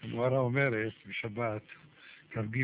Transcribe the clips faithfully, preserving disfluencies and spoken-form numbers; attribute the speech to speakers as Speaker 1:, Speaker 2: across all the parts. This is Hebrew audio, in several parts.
Speaker 1: הגמרא אומרת בשבת כ"ג,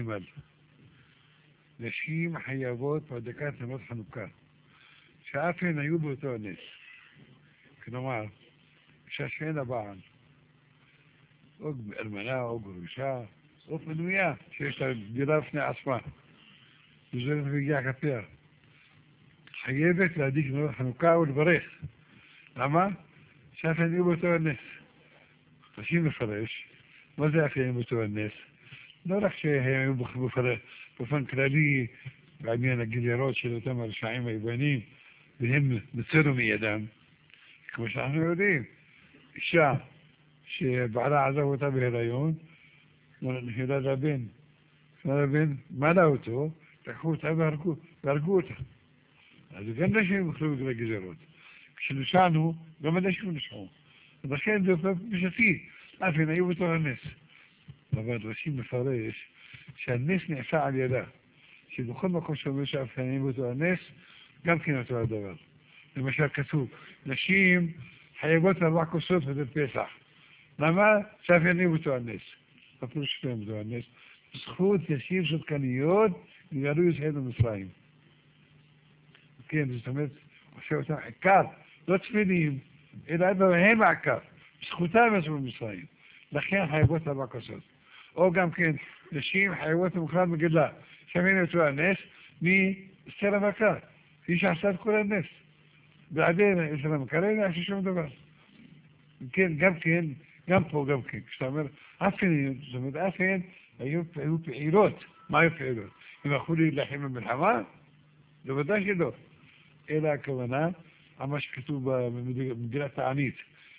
Speaker 1: נשים חייבות בהדלקת נרות חנוכה, שאף הן היו באותו הנס. כלומר, אישה שאין לה בעל, או אלמנה או גרושה, או פנויה, שיש לה דירה בפני עצמה, וזאת והגיעה כפיה, חייבת להדליק נרות חנוכה ולברך. למה? שאף הן היו באותו הנס. רש"י מפרש, מה זה אף הן היו באותו הנס? לא רק שהם היו באופן כללי בעניין הגילירות של אותם הרשעים היוונים, והם מצאנו מידם, כמו שאנחנו יודעים, אישה שבעלה עזב אותה בהיריון, נולד הבן, נולד הבן, מלא אותו, לקחו אותה והרגו, והרגו אותה. אז גם נשים יכלו בגלל גזירות. כשנשענו, גם אנשים נשעו. ולכן זה הופך בשתי, אף הן היו בתור הנס. אבל רש"י מפרש שהנס נעשה על ידה, שבכל מקום שאומר שאף הן היו בתור הנס, גם כן אותו הדבר. למשל כתוב, נשים חייבות ארבע כוסות וזה פסח. למה? שאף הן היו בתור הנס. אפילו שפהם בתור הנס. זכות ישיר שתקניות, נגאלו ישראל במצרים. כן, זאת אומרת, עושה אותם עיקר, לא תפילים, אלא הם העיקר. זכותם יצאו במצרים. לכן חייבות ארבע כוסות. או גם כן, נשים חייבות במכלל מגלה. שמן יצאו הנס מסתר המכה. היא שעשה את כל הנס. בעדין, יש לה מקרה, אין עשה שום דבר. כן, גם כן, גם פה, גם כן. כשאתה אומר, אף הן, זאת אומרת, אף הן היו פעילות. מה היו פעילות? הם הלכו להילחם במלחמה? בוודאי שלא. אלא הכוונה, מה שכתוב במגילת הענית,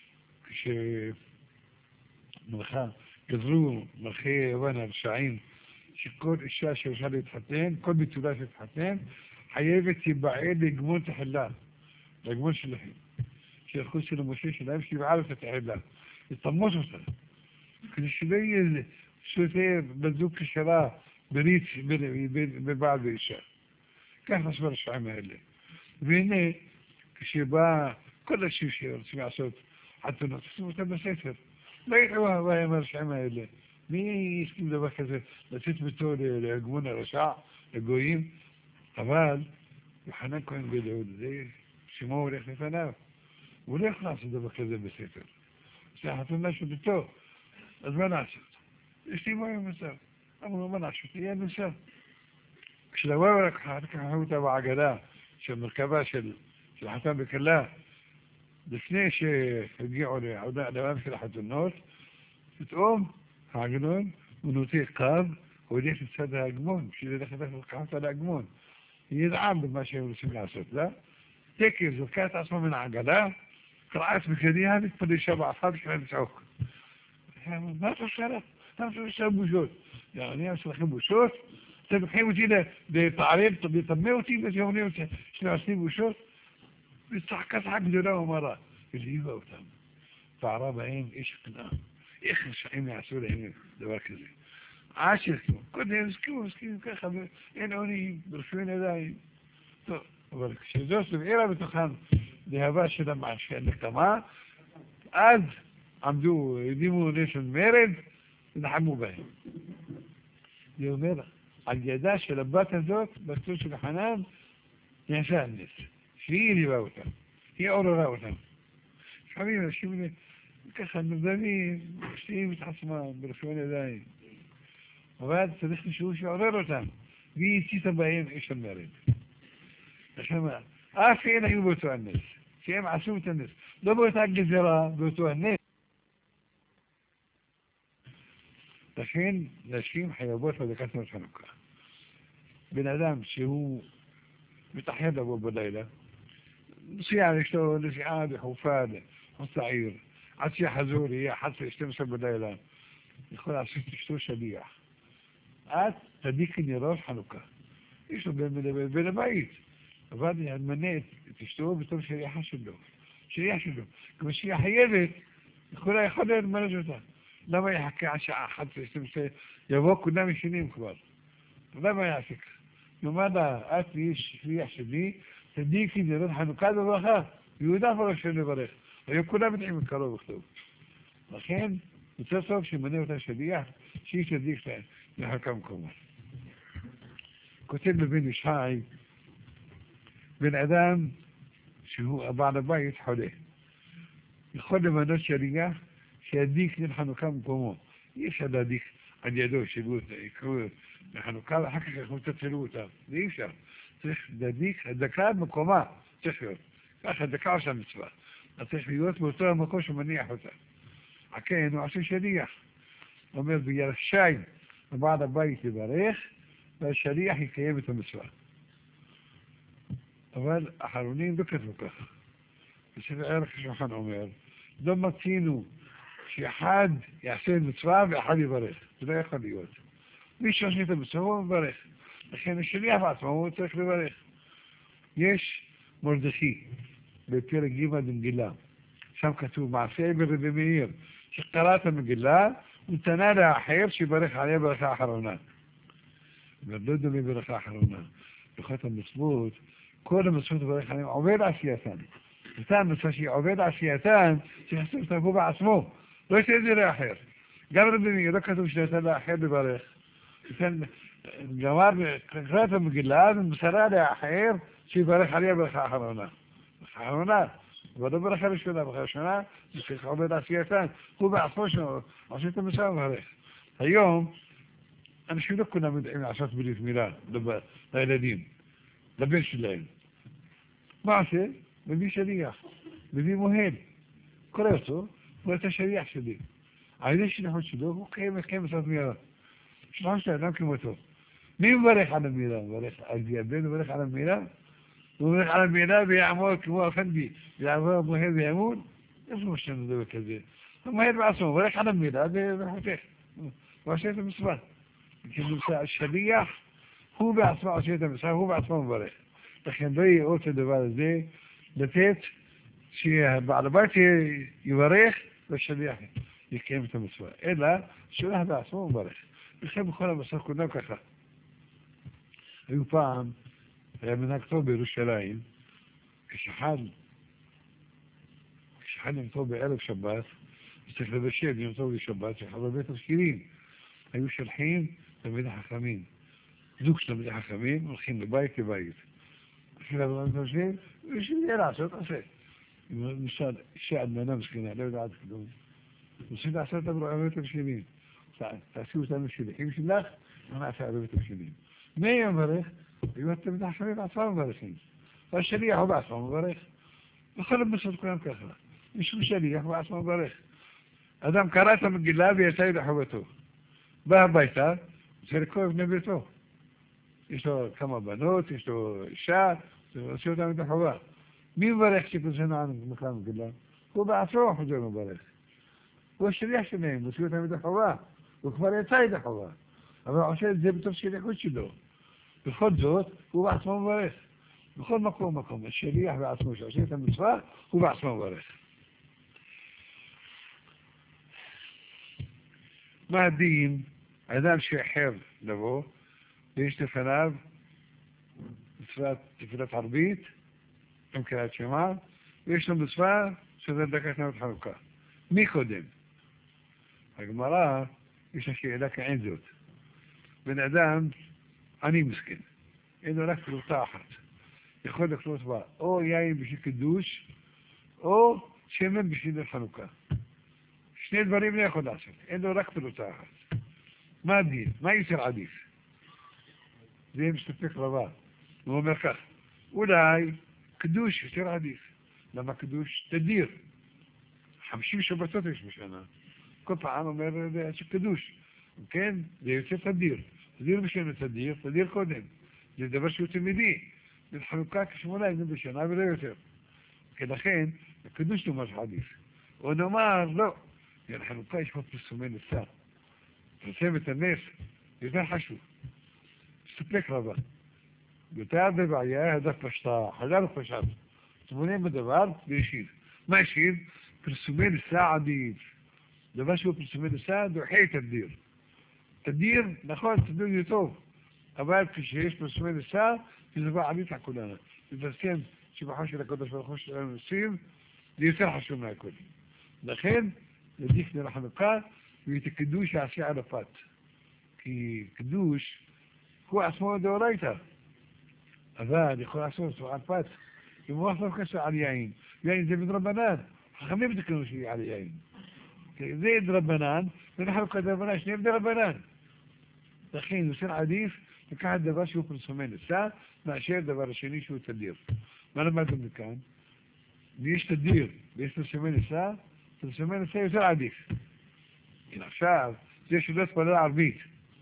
Speaker 1: כשמלכה, גזרו מלכי יוון הרשעים, שכל אישה שרוצה להתחתן, כל ביטולה שתתחתן, חייבת תיבעל לגמון תחילה, לגמון שלהם. שילכו של המשה שלהם, שיבעל אותה תחילה, לטמוס אותה. כדי שלא יהיה שוטר בזוג כשרה, בריץ, בבעל ואישה. כך נשמע הרשעים האלה. והנה, כשבא כל אנשים שרוצים לעשות חתונות, עושים אותם בספר. לא ידעו מה הם הרשעים האלה. מי יסכים דבר כזה, לצאת ביתו להגמון הרשע, לגויים? אבל, יוחנן כהן גדול, זה שמו הולך לפניו. הוא לא יכול לעשות דבר כזה בספר. זה החתונה של ביתו. אז מה נעשות? יש לי מה במצב. אמרו, מה נעשות? יהיה נוסע. כשלבוא לקחו אותה בעגלה של מרכבה של חתן וכלה, לפני שהגיעו לעולם של החתונות, פתאום העגלון הוא נוטה קו, הוא הולך לצד ההגמון, בשביל ללכת לקחת על ההגמון. היא ידעה במה שהם רוצים לעשות לה. תקף, זרקה את עצמה מן העגלה, קרעת בקדיה, התפלשה בעפה בשביל לצעוק. מה אתה עושה לה? למה אתה עושה בושות? אני עושה לכם בושות? אתם לוקחים אותי לתערב, לטמא אותי, ואומרים שעושים בושות? וצחקה צחק גדולה ומרה, ולהיבה אותם. פערה בהם איש קנאה. איך רשעים יעשו להם דבר כזה? עד שהסכימו. קודם הסכימו, הסכימו ככה, אין עוני, ברפואים ידיים. טוב, אבל כשזאת ובעירה בתוכם להבה של הנקמה, אז עמדו, הדימו נס מרד, ונחמו בהם. זה אומר, על ידה של הבת הזאת, בתות של חנן, נעשה הנס. שהיא ליווה אותם, היא עוררה אותם. לפעמים אנשים ככה נרדמים, משתיים את עצמם ברפואים ידיים. אבל צריך מישהו שעורר אותם, והיא הציתה בהם איש המרד. לכן מה? אף הן היו באותו הנס, שהם עשו את הנס. לא באותה גזרה, באותו הנס. לכן נשים חייבות להדלקת נרות חנוכה. בן אדם שהוא מתאחר לבוא בלילה, נסיעה יש לו נסיעה בחופה, חוץ לעיר, עד שיחזור, יהיה אחת עשרה שתים עשרה בלילה, יכול לעשות אשתו שליח. את תדליקי נרות חנוכה. יש לו בן הבית, אבל מנה את אשתו בתור שליחה שלו. שליח שלו. כמו שהיא חייבת, יכולה יכול למנות אותה. למה יחכה עד שעה אחת עשרה שתים עשרה, יבוא כולם ישנים כבר. למה יעשה כך? נאמר לה, את תהיי שליח שלי, תדליקי נרות חנוכה בברכה, יהודה פרש לברך. היו כולם מתאים מקרוב וכתוב. לכן, יותר טוב שמנה אותה שליח, שהיא תדליק לחלקה מקומה. כותב בבן ישחי, בן אדם שהוא בעל הבית חולה. יכול למנות שליח שידליק לחנוכה מקומו. אי אפשר להדליק על ידו, שיקראו לחנוכה, ואחר כך אנחנו תצלו אותם. זה אי אפשר. צריך להדליק הדקה במקומה. צריך להיות. ככה הדקה עושה מצווה. אז צריך להיות באותו המקום שמניח אותה. כן, הוא עושה שליח. הוא אומר, בירשיים, בעל הבית לברך, והשליח יקיים את המצווה. אבל האחרונים לא כתבו ככה. בספר ערך השולחן אומר, לא מצינו שאחד יעשה מצווה ואחד יברך. זה לא יכול להיות. מי שעושה את המצווה הוא מברך. לכן השליח בעצמו הוא צריך לברך. יש מרדכי בפרק ג' במגילה. שם כתוב מעשה ברבי מאיר, שקרא את המגילה ונתנה לאחר שיברך עליה ברכה האחרונה. ולא דומה ברכה האחרונה. ברכות המצוות, כל המצוות ברך עליהם עובד עשייתן. אותה המצווה שהיא עובד עשייתן, שיחסר אותה הוא בעצמו. לא יצא את זה לאחר. גם רבי מאיר לא כתוב שנתן לאחר לברך. גמר, קרא את המגילה ומסרה לאחר שיברך עליה ברכה האחרונה. ברכה האחרונה. אבל לא ברכה ראשונה, ברכה ראשונה, זה צריך עובד עשייתן. הוא בעצמו שעושה את המצווה וברך. היום, אנשים לא כולם יודעים לעשות ברית מילה לילדים, לבן שלהם. מה עושה? מביא שליח, מביא מוהל. קורא אותו, הוא את השליח שלי. על ידי שליחות שלו, הוא קיים מצוות מילה. שליחות של האדם כמותו. מי מברך על המילה? מברך על הבן, מברך על המילה? הוא מברך על המילה ויעמוד כמו אפנדי, ויעמוד מוהל ויעמוד? איפה משנה דבר כזה? הוא מוהל בעצמו, מברך על המילה וחותך. הוא עושה את המצווה. השליח הוא בעצמו עושה את המצווה, הוא בעצמו מברך. לכן לא יהיה עוד הדבר הזה, לתת שבעל הבית יברך והשליח יקיים את המצווה. אלא שליח בעצמו מברך. לכן בכל המסך כולם ככה. היו פעם, היה מנהג טוב בירושלים, כשחד, כשחד יום טוב בערב שבת, צריך לבשל יום טוב לשבת, שחד בבית השכירים. היו שולחים תלמידי חכמים. זוג של תלמידי חכמים הולכים לבית לבית. אחרי הדברים תמשיכים, ושזה לעשות, עושה. למשל, אישה אדמנה מסכנה, לא יודעת כלום. רוצים לעשות את הרבה תמשיכים. תעשו אותנו שליחים שלך, ונעשה הרבה תמשיכים. מי יום מברך? היו התלמידי חכמים בעצמם מברכים. והשליח הוא בעצמו מברך. בכל המסות כולם ככה. מישהו שליח בעצמו מברך. אדם קרא את המגילה ויצא לחובתו. בא הביתה, רוצה לקרוא בני ביתו. יש לו כמה בנות, יש לו אישה, עושה אותם את החובה. מי מברך שפרסנו ענו במקרא המגילה? הוא בעצמו חוזר מברך. הוא השליח שלהם, הוא עושה אותם את החובה. הוא כבר יצא את החובה. אבל הוא עושה את זה בתוך שליחות שלו. בכל זאת, הוא בעצמו מברך. בכל מקום מקום, השליח בעצמו שעושה את המצווה, הוא בעצמו מברך. מה הדין? אדם שאחר לבוא, ויש לפניו מצוות תפילת ערבית, עם קריאת שמע, ויש לו מצווה שזה דקת נאות חנוכה. מי קודם? הגמרא, יש לה שאלה כעין זאת. בן אדם, אני מסכן, אין לו רק פלוטה אחת. יכול לקנות בה או יין בשביל קידוש, או שמן בשביל חנוכה. שני דברים לא יכול לעשות, אין לו רק פלוטה אחת. מה הדין? מה יותר עדיף? זה מסתפק רבה. הוא אומר כך, אולי קדוש יותר עדיף. למה קדוש? תדיר. חמישים שבתות יש בשנה. כל פעם אומר שקדוש. כן? זה יותר תדיר. תדיר בשנה תדיר, תדיר קודם. זה דבר שהוא תמידי. בחנוכה כשמונה ימים בשנה ולא יותר. לכן, הקדוש נאמר שעדיף. או נאמר, לא. בחנוכה יש פה פרסומי ניסה. פרסם את הנס, יותר חשוב. מסתפק רבה. יותר בבעיה, הדף פשטה, חזר פשט. תמונים בדבר וישיב. מה ישיב? פרסומי ניסה עדיף. דבר שהוא פרסומי ניסה, דוחי תדיר. תדיר, נכון, תדיר זה טוב. אבל כשיש פרסומי ניסה, זה דבר עדיף על כולנו. לפרסם שבחו של הקודש ברוך הוא שלנו נוסעים, זה יותר חשוב מהכל. לכן, ידיק לחנוכה, ואת הקדוש יעשה ערפאת. כי קדוש הוא עצמו דאורייתא. אבל יכול לעשות אותו ערפאת. אם הוא עושה כסף על יין, יין זה מדרבנן. חכמים תקנו שיהיה על יין. זה דרבנן, וחנוכה דרבנן, שניהם דרבנן. לכן יוצר עדיף לקחת דבר שהוא פרסומי נשא, מאשר דבר השני שהוא תדיר. מה למדנו מכאן? ויש תדיר, ויש פרסומי נשא, פרסומי נשא יותר עדיף. הנה עכשיו, זה שלא תפלל ערבית.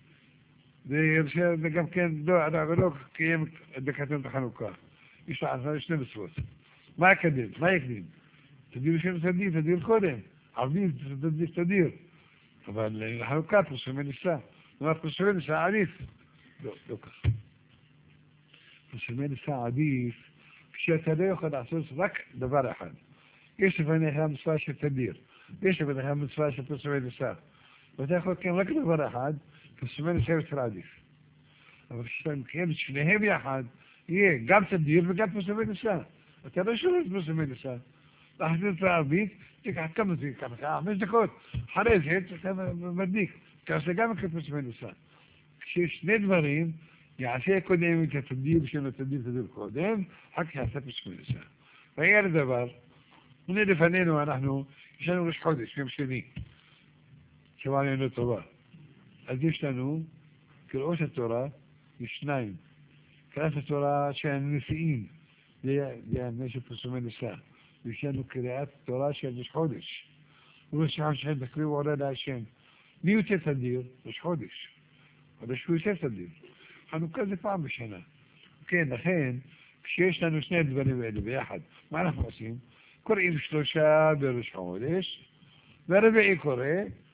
Speaker 1: זה גם כן, לא, לא קיים דקתנו את החנוכה. יש לה שני מצוות. מה יקדם? מה יקדים? תדיר שם תדיר, תדיר קודם. ערבית, תדיר, תדיר. אבל לחנוכה פרסומי נשא. מה פרסומי נשא עדיף? לא, לא ככה. פרסומי נשא עדיף, כשאתה לא יכול לעשות רק דבר אחד. יש לפניך מצווה של תדיר. יש לפניך מצווה של פרסומי נשא. ואתה יכול לקיים רק דבר אחד, פרסומי נשא יותר עדיף. אבל כשאתה מקיים את שניהם יחד, יהיה גם תדיר וגם פרסומי נשא. אתה לא שואל את פרסומי נשא. להחזיר את הערבית, תיקח כמה זה, כמה זה, חמש דקות. אחרי זה, אתה מדליק. תעשה גם את פרסומי נשא. כשיש שני דברים, יעשה קודם את התדיר שלו, תדיר תדיר קודם, אחר כך יעשה פרסומי נשא. והיה לדבר, הנה לפנינו אנחנו, יש לנו ראש חודש, יום שני. שבע ימים טובה. אז יש לנו קריאות התורה, יש שניים. קריאת התורה של הנשיאים, זה העניין של פרסומי נשא. יש לנו קריאת תורה של ראש חודש. ראש חודש תקריאו עולה להשם. מי יותר תדיר? ראש חודש. חודש הוא יותר תדיר. חנוכה זה פעם בשנה. כן, לכן, כשיש לנו שני דברים האלה ביחד, מה אנחנו עושים? קוראים שלושה בראש חודש, והרביעי קורא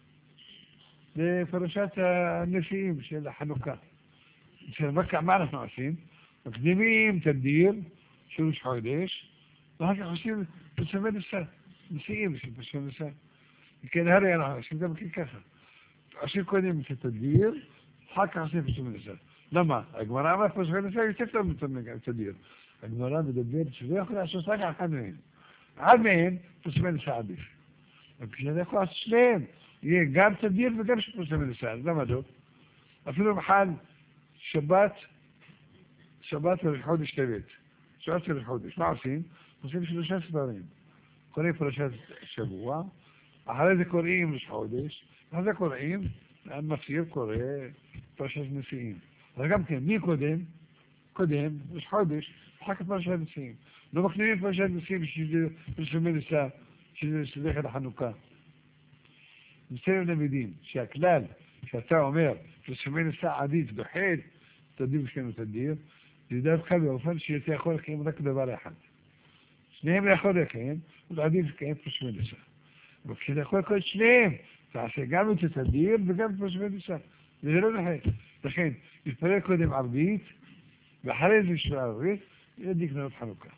Speaker 1: לפרשת הנשיאים של החנוכה. מה אנחנו עושים? מקדימים תדיר של ראש חודש, ואחר כך עושים פרסומי נשא, נשיאים של פרסומי נשא. כן, הרי אנחנו עושים גם ככה. עושים קודם את התדיר, אחר כך עושים פרסומי נשא. למה? הגמרא אמרה פרסומי נשא יותר טוב מתדיר. הגמרא מדברת שלא יכול לעשות רק אחד מהם. אחד מהם פרסומי נשא עדיף. וכשאתה יכול לעשות שניהם, יהיה גם תדיר וגם פרסומי נשא. אז למה לא? אפילו בחל שבת, שבת לחודש טבת. שבת לחודש. מה עושים? עושים שלושה סדרים. קוראים פרשת שבוע, אחרי זה קוראים ראש חודש, אחרי זה קוראים, המפסיר קורא פרשת נשיאים. אבל גם כן, מי קודם? קודם, ראש חודש, אחר כך פרשת נשיאים. לא מקדימים פרשת נשיאים שזה פרסומי נשא, שזה סליחה לחנוכה. בסדר למדים שהכלל שאתה אומר פרסומי נשא עדיף דוחד, תדיר ושכנו תדיר, זה דווקא באופן שאתה יכול לקיים רק דבר אחד. שניהם לא יכול לקיים, הוא עדיף לקיים פרסומי נשא. אבל כשאתה יכול לקיים שניהם, תעשה גם את התדיר וגם את פרסומי נשא. וזה לא דוחד. לכן, יתפלל קודם ערבית, ואחרי זה של ערבית, ידיק נרות חנוכה.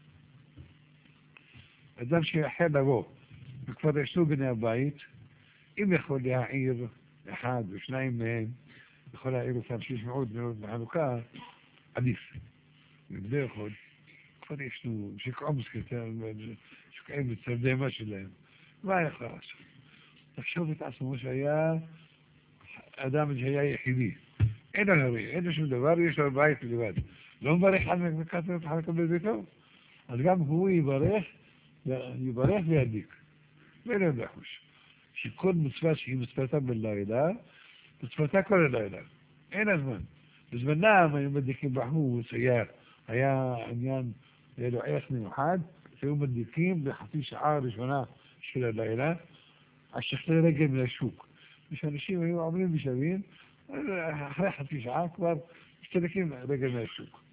Speaker 1: אדם שיחל לבוא, וכבר ישנו בני הבית, אם יכול להעיר אחד או שניים מהם, יכול להעיר אותם שישמעו נרות בחנוכה, עדיף. ובדי יכול, כבר ישנו, שקעום סקטר, שקעים בצרדי מה שלהם. מה יכול לעשות? תחשוב את עצמו שהיה אדם שהיה יחידי. אין לו הרי, אין לו שום דבר, יש לו בית לבד. לא מברך על מקבלת את החלקה בביתו. אז גם הוא יברך, יברך וידיק. ואין לו לחוש. שכל מצווה שהיא מצוותה בלילה, מצוותה כל הלילה. אין הזמן. בזמנם היו מדיקים בחוץ, היה, היה עניין, היה לו ערך מיוחד, שהיו מדיקים בחצי שעה הראשונה של הלילה, על שכלי רגל מן השוק. ושאנשים היו עומדים ושבים, אחרי חצי שעה כבר משתדקים רגל מהשוק.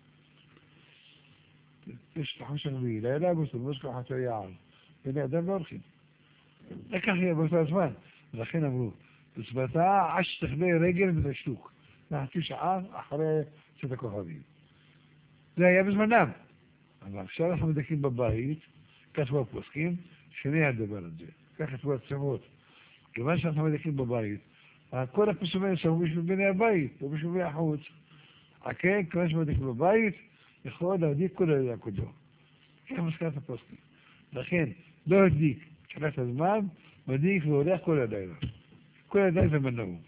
Speaker 1: יש לחוש הרביעי, לילה בסולמוס כוחתו יער. בני אדם לא הולכים. לקח יהיה באותו הזמן. ולכן אמרו, בצבתה עד שתכלה רגל מן השוק. לחצי שעה אחרי צאת הכוכבים. זה היה בזמנם. אבל עכשיו אנחנו מדקים בבית, כתבו הפוסקים, שני הדבר הזה. כך כתבו הצמות. כיוון שאנחנו מדקים בבית, כל הפרסומי נשא הוא בשביל בני הבית, לא בשביל החוץ. כן, כיוון שמדקים בבית, יכול להדיק כל הלילה כולו. כך מסקנת הפוסקים. לכן, לא הדליק תחילת הזמן, מדליק והולך כל הלילה. כל הלילה זה מנעו.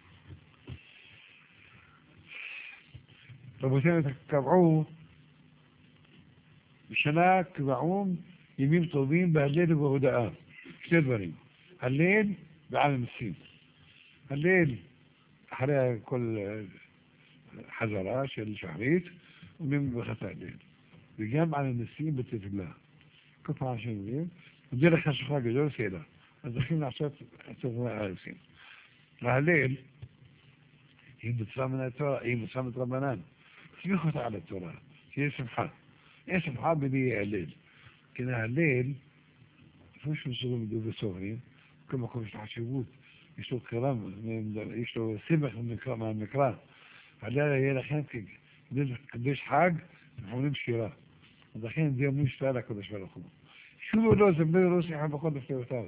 Speaker 1: רבותינו קבעו, בשנה קבעו ימים טובים בהלל ובהודאה. שני דברים. הלל ועל הנסים. הלל אחרי כל חזרה של שחרית, אומרים ברכת ההלל. וגם על הנסים בתפילה. כל פעם שאומרים, ודרך השוכרה גדול סיילה. אז צריכים לעשות את הנסים. וההלל היא מצווה מן התורה, היא מצווה מן רבנן. תסמיך אותה על התורה, שיהיה שמחה. אין שמחה בלי ההלל. כי ההלל, לפני שמסורים מדובי סוהרים, כל מקום יש לו חשיבות, יש לו קרם, יש לו סמך מהמקרא. ההלל יהיה לכם כקדש חג, אנחנו אומרים שירה. אז לכן זה אומרים שתהיה לקדוש ברוך הוא. שוב לא, זה בלי לא שיחה בכל דפתיותיו.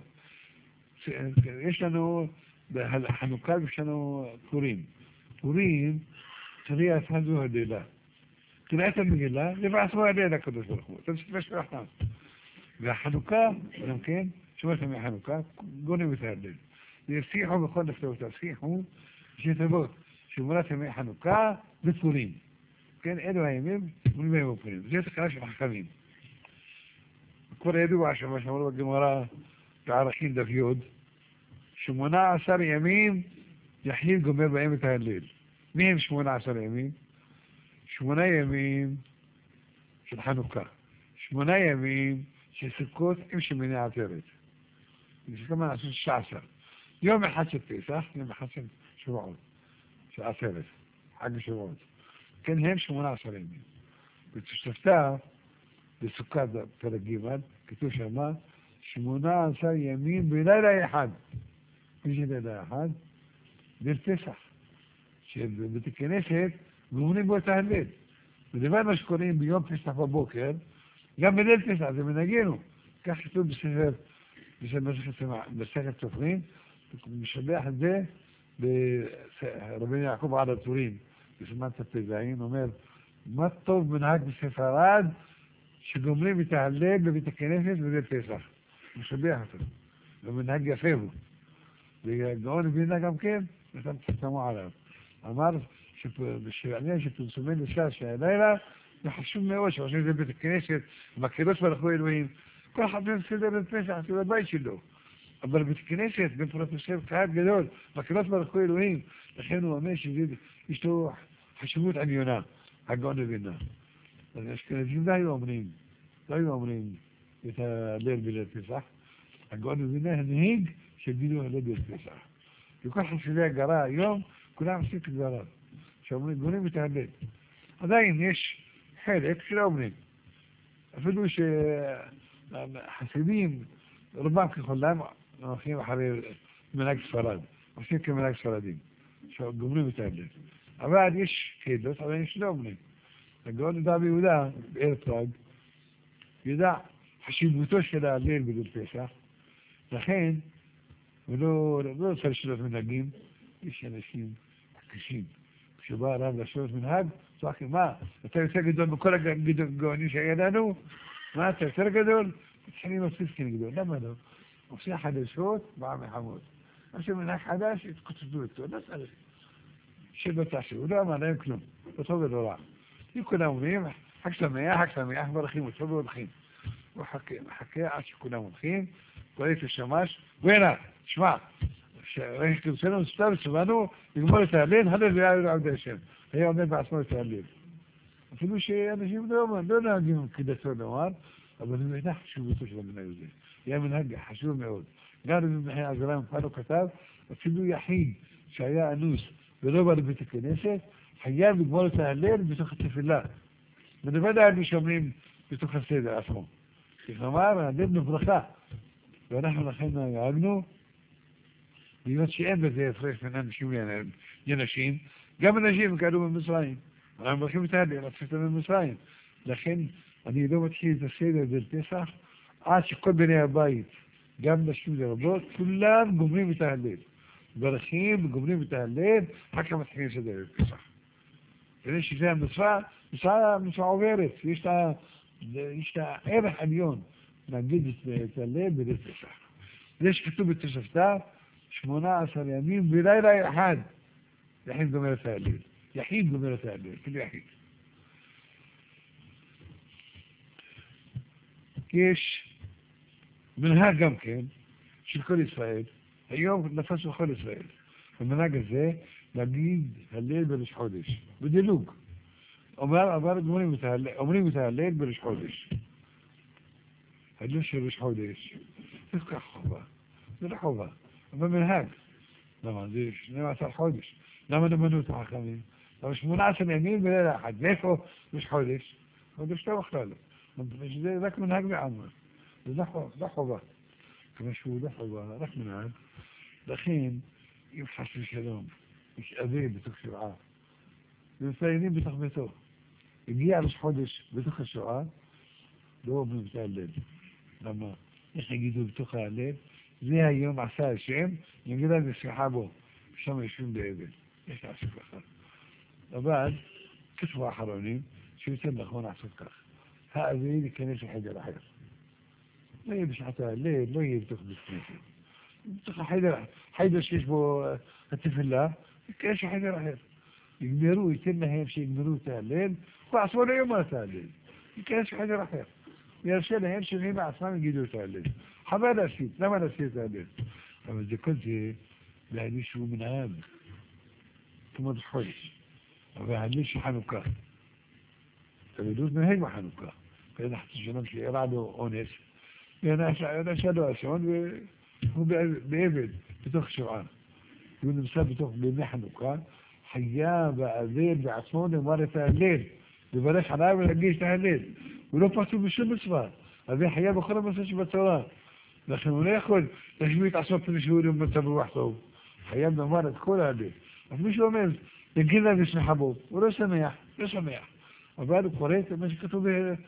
Speaker 1: יש לנו בחנוכה ויש לנו פורים. פורים, תראי את הזו הלילה. תראה את המגילה, לבעשו הלילה הקדוש ברוך הוא. אתה מסתפש ברחתם. והחנוכה, גם כן, שומעת מהחנוכה, גונים את ההלל. והבטיחו בכל דפתיותיו, הבטיחו שתבות, שמונת ימי חנוכה ופורים. כן, אלו הימים, מולים הימים ופורים. זה תקרה של החכמים. כבר ידוע שמה שאמרו בגמרא בערכים דף יוד, שמונה עשר ימים יחיד גומר בהם את ההלל. מי הם שמונה עשר ימים? שמונה ימים של חנוכה. שמונה ימים של סוכות עם שמיני עצרת. זה כמה נעשו שש עשר. יום אחד של פסח, יום אחד של שבועות. של עצרת. חג שבועות. כן, הם שמונה עשר ימים. בתוספתא, בסוכת פרק ג' כתוב שמה, שמונה עשר ימים בלילה אחד. מי זה לילה אחד? ליל פסח. שבבית הכנסת גומרים בו את ההלל. ודבר מה שקוראים ביום פסח בבוקר, גם בליל פסח, זה מנהגנו. כך כתוב בספר, בספר סופרים, משבח את זה ברבי יעקב על הטורים, בסימן תפזעים, אומר, מה טוב מנהג בספרד שגומרים את ההלל בבית הכנסת בליל פסח. משבח אותו. ומנהג יפה הוא. וגאון מבינה גם כן, נתן תסתמו עליו. אמר שבעניין שפרסומי נשאר שהלילה, זה חשוב מאוד שעושים את זה בבית הכנסת, מקריאות ברוך הוא אלוהים. כל אחד בסדר בפסח, זה בבית שלו. אבל בבית הכנסת, בפרוטוסר קהל גדול, מקריאות ברוך הוא אלוהים, לכן הוא אומר שיש לו חשיבות עליונה, הגאון מבינה. אז אשכנזים לא היו אומרים, לא היו אומרים את הליל בליל פסח. הגאון מבינה הנהיג שגילו הליל בליל פסח. וכל חסידי הגרה היום, כולם עושים כדבריו. שאומרים, גונים את ההלל. עדיין יש חלק שלא אומרים. אפילו שחסידים, רובם ככולם, הולכים אחרי מנהג ספרד. עושים כמנהג ספרדים. שגומרים את ההלל. אבל יש קהילות, אבל יש לא אומרים. הגאון ידע ביהודה, בעיר פראג, ידע חשיבותו של ההלל בליל פסח. לכן, ולא רוצה לשנות מנהגים, יש אנשים קשים. כשבא הרב לשנות מנהג, צועקים, מה? אתה יותר גדול מכל הגאונים שהיה לנו? מה, אתה יותר גדול? מתחילים להוסיף כן גדול. למה לא? עושים חדשות, באה מחמות. עושים מנהג חדש, התקוצצו אותו, לא צריך. שלא תעשו, הוא לא אמר להם כלום. לא טוב ולא רע. אם כולם אומרים, חג שמח, חג שמח, ברכים, וטוב והולכים. הוא מחכה עד שכולם הולכים, קורא את השמש, ואינה, שמע, ראש כרצנו סתם סבנו, לגמור את ההלל, הלל ויעל לעבדי השם. היה אומר בעצמו את ההלל. אפילו שאנשים לא נהגים כדתו לומר, אבל זה מנהג חשיבותו של המנהג הזה. היה מנהג חשוב מאוד. גם במחי עזרה מפעלו כתב, אפילו יחיד שהיה אנוס ולא בא לבית הכנסת, חייב לגמור את ההלל בתוך התפילה. ונבד על מי שאומרים בתוך הסדר עצמו. כלומר, ההלל בברכה. ואנחנו לכן נהגנו, בגלל שאין בזה הפרש בין אנשים לנשים, גם אנשים כאלו במצרים. אנחנו מברכים את ההלל, רצית במצרים. לכן אני לא מתחיל את הסדר של פסח, עד שכל בני הבית, גם נשים לרבות, כולם גומרים את ההלל. ברכים וגומרים את ההלל, אחר כך מתחילים לסדר את פסח. כדי שזה המצווה, מצווה עוברת, יש לה ערך עליון, להגיד את ההלל בליל פסח. ليش كتب التوسفتة שמונה עשר ימים בלילה אחד יחיד גומרת ההלל. יחיד גומרת ההלל, כאילו יחיד. יש מנהג גם כן של כל ישראל, היום נפס של כל ישראל. המנהג הזה להגיד הלל בראש חודש, בדילוג. אומר, אבל אומרים את ההלל בראש חודש. הלל של ראש חודש, זה כך חובה, זה לא חובה, אבל מנהג. למה? זה שנים עשר חודש. למה נמנו את החכמים? אבל שמונה עשר ימים בלילה אחד. ואיפה ראש חודש? חודש לא בכלל. זה רק מנהג בעלמא. זה לא חובה. כמה שהוא לא חובה, רק מנהג. לכן, אם חס ושלום, יש אבי בתוך שבעה, ומסיינים בתוך ביתו. הגיע ראש חודש בתוך השבעה, לא אומרים את ההלל. למה? איך יגידו בתוך ההלל? זה היום עשה השם, נגיד להם נסמכה בו, שם יושבים באבל. יש לעשות ככה. אבל, כתבו האחרונים, שיותר נכון לעשות כך. האבל ייכנס לחדר אחר. לא יהיה בשעת ההלל, לא יהיה בתוך בית כנסת. בתוך החדר, חדר שיש בו התפילה, ייכנס לחדר אחר. יגמרו, ייתן להם שיגמרו את ההלל, ועשו לו יום את ההלל. ייכנס לחדר אחר. וירשה להם שהם בעצמם יגידו את ההלל. חבל להסיט, למה להסיט את ההלל? אבל זה כל זה, להגיד שהוא מנהג, כמו חודש. אבל ההלל של חנוכה. תלמידות נהג בחנוכה. כדי חצי שלום שאירע לו אונס, ונעשה לו אסון, והוא בעבד, בתוך שבעה. הוא נמצא בתוך בימי חנוכה, חייב האבל בעצמו למר את ההלל, לברך עליו ולהגיש את ההלל. הוא לא פסול בשום מצווה, אבל חייב בכל המצווה שבתורה. לכן הוא לא יכול להשמיט עצמו פני שהוא במצב רוח טוב. חייב לומר את כל ההלל. אז מישהו אומר, תגיד להם לשמחה בו, הוא לא שמח, לא שמח. אבל הוא קורא את מה שכתוב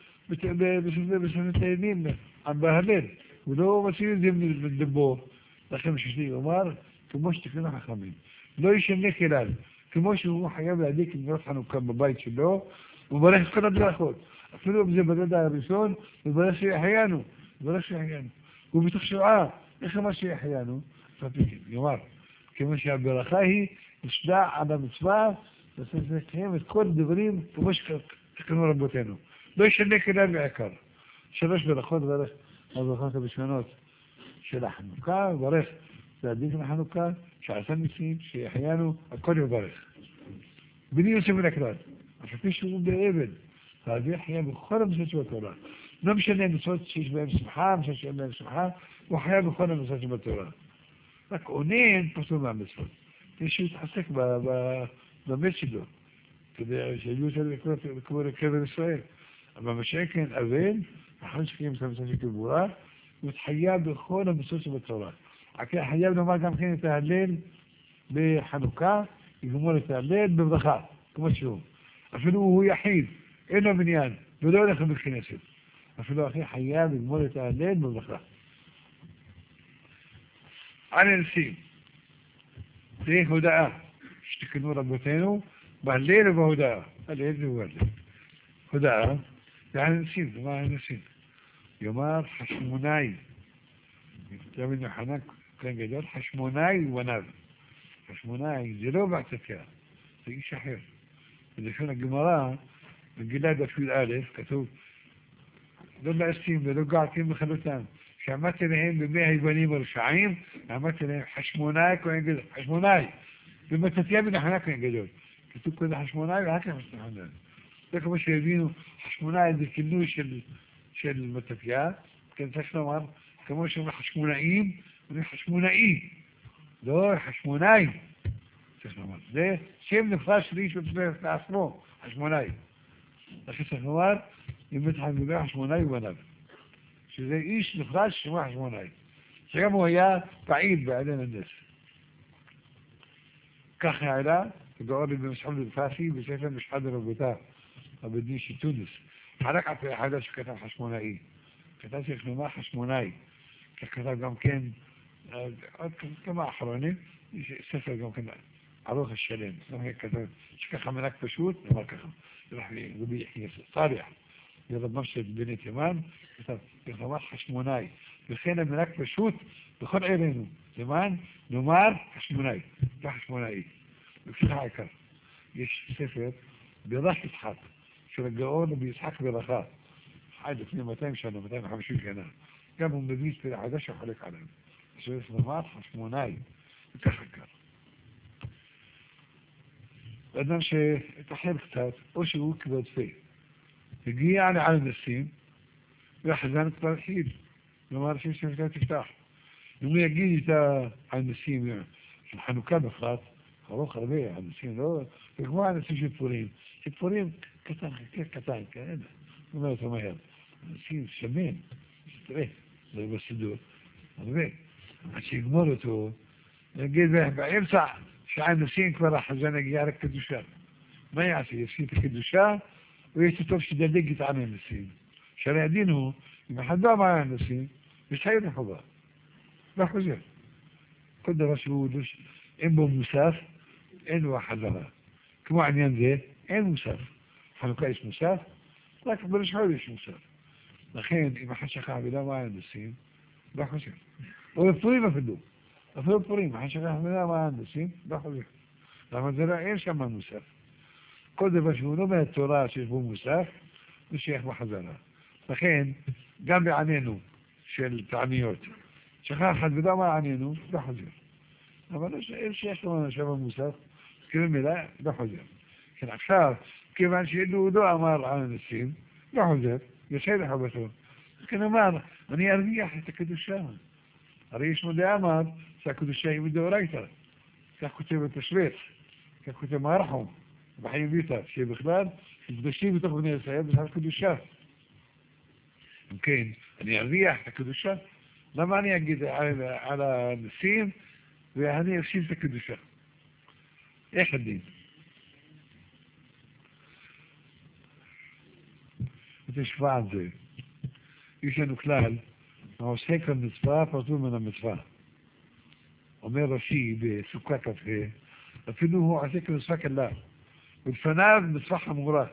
Speaker 1: בספר תהילים, בהלל. הוא לא מציב את זה מדבו. לכן ששני אומר, כמו שתקנו החכמים. לא ישנה כלל. כמו שהוא חייב להדליק נרות חנוכה בבית שלו, הוא מברך את כל הדרכות. אפילו אם זה בדד הראשון, הוא מברך שיחיינו. הוא מברך שיחיינו. הוא בתוך שבעה, איך אמר שיחיינו? יאמר, כמו שהברכה היא, נשדע על המצווה, וצריכים את כל הדברים כמו שתקנו רבותינו. לא ישנה כלל בעיקר. שלוש ברכות וברך הברכות הראשונות של החנוכה, וברך להדליק לחנוכה, שעשה ניסים, שיחיינו, הכל יברך. בלי יוצא מן הכלל. אפילו שהוא בעבד, להביא חיה בכל המצוות שבתורה. לא משנה המצוות שיש בהם שמחה, מצוות שאין בהם שמחה, הוא חיה בכל המצוות שבתורה. רק עונן פסול מהמצוות. יש להתעסק במת שלו, כדי שיהיו יותר לקבור לקבר ישראל. אבל מה שכן, אבל, אחרי שקיים את המצוות של קבורה, הוא חיה בכל המצוות שבתורה. חייב לומר גם כן את ההלל בחנוכה, יגמור את ההלל בברכה, כמו שהוא. אפילו הוא יחיד, אין לו בניין, ולא הולך לבית כנסת. אפילו אחי חייב לגמור את ההלל בברכה. על הנשיא, זה הודעה שתקנו רבותינו, בהלל ובהודעה. הלל זה הוא הלל. הודעה, זה על הנשיא, זה מה הנשיא? יאמר חשמונאי, תמיד נחנק כאן גדול, חשמונאי ונב. חשמונאי זה לא בעצתיה, זה איש אחר. ולכן הגמרא, בגילה דף א', כתוב, לא לעשים ולא געתים בחלותם, שעמדתי להם במי היוונים הרשעים, עמדתי להם חשמונאי כהן גדול, חשמונאי, ובעצתיה בנחנק כהן גדול. כתוב כזה חשמונאי ואחר כך חשמונאי. זה כמו שהבינו, חשמונאי זה כינוי של, של מצתיה, כן צריך לומר, כמו שאומר חשמונאים, אומרים חשמונאי, לא חשמונאי, צריך לומר, זה שם נפרד של איש לעצמו, חשמונאי. לכן צריך לומר, אם מתחם גבי חשמונאי ובניו, שזה איש נפרד ששמו חשמונאי, שגם הוא היה פעיל בעדן הנס. כך העלה, כדאור לי במשחול דלפסי, בספר משחד רבותה, הבדין של תונס, חלק על פי החדה שכתב חשמונאי. כתב צריך לומר חשמונאי, כך כתב גם כן, עוד כמה אחרונים, יש ספר גם כן, ערוך השלם, כתב שככה מנהג פשוט, נאמר ככה, רבי יחיא סאריח, לרב משה בני תימן, כתב, צריך לומר חשמונאי, וכן המנהג פשוט, בכל עירנו, למען נאמר חשמונאי, זה חשמונאי. וכפי העיקר, יש ספר בירך יצחק, של הגאון רבי יצחק ברכה, חי לפני מאתיים שנה, מאתיים וחמישים שנה. גם הוא מביא ספר חדש שחולק עליהם. זה נאמר חשמונאי, וככה קר. אדם שהתאחר קצת, או שהוא כבוד פה. הגיע על הנשאים, והחזן כבר התחיל. כלומר, שיש שפתה תפתח. אם הוא יגיד איתה על נשאים, של חנוכה בפרט, ארוך הרבה, הנשאים לא, וכמו הנשאים של פורים. של פורים קטן, קטן, כאלה. הוא אומר אותו מהר. הנשאים שמן, תראה, זה בסידור. הרבה. עד שיגמור אותו, נגיד באמצע, שהנשאים כבר החזן הגיע רק קדושה. מה יעשה? יפסיד את הקדושה, ויש טוב שדלג את ען הנשאים. שהרי הדין הוא, אם אחד לא אמר הנשאים, יסחיר לחובה. לא חוזר. כל דבר שהוא אין בו מוסף, אין בו חזרה. כמו העניין זה, אין מוסף. חנוכה יש מוסף, רק בראש חול יש מוסף. לכן, אם אחד שכח ולא אמר הנשאים, לא חוזר. או בפורים אפילו. אפילו בפורים, אחד שכח ולא אמר הנשאים, לא חוזר. למה זה לא, אין שם מוסף. כל דבר שהוא לא מהתורה שיש בו מוסף, הוא שייך בחזרה. לכן, גם בענינו של תעניות, שכח אחד ולא אמר ענינו, לא חוזר. אבל אין שייך לנו שם המוסף, כיוון מילה, לא חוזר. כן, עכשיו, כיוון שאילו לא אמר על הנשאים, לא חוזר, ישאי לחובתו. כן, אמר, אני ארוויח את הקדושה. הרי יש מודע אמר שהקדושה היא מדאורייתא. כך כותב את השווץ, כך כותב מרחום, בחיים ביטה, שבכלל, קדושים בתוך בני ישראל בשביל קדושה. אם כן, אני ארוויח את הקדושה, למה אני אגיד על, על הנשאים ואני אפסיד את הקדושה? איך הדין? ותשמע על זה. יש לנו כלל, העוסק במצווה פטור מן המצווה. אומר רש"י בסוכה כ"ה, אפילו הוא עוסק במצווה קלה, ולפניו מצווה חמורה.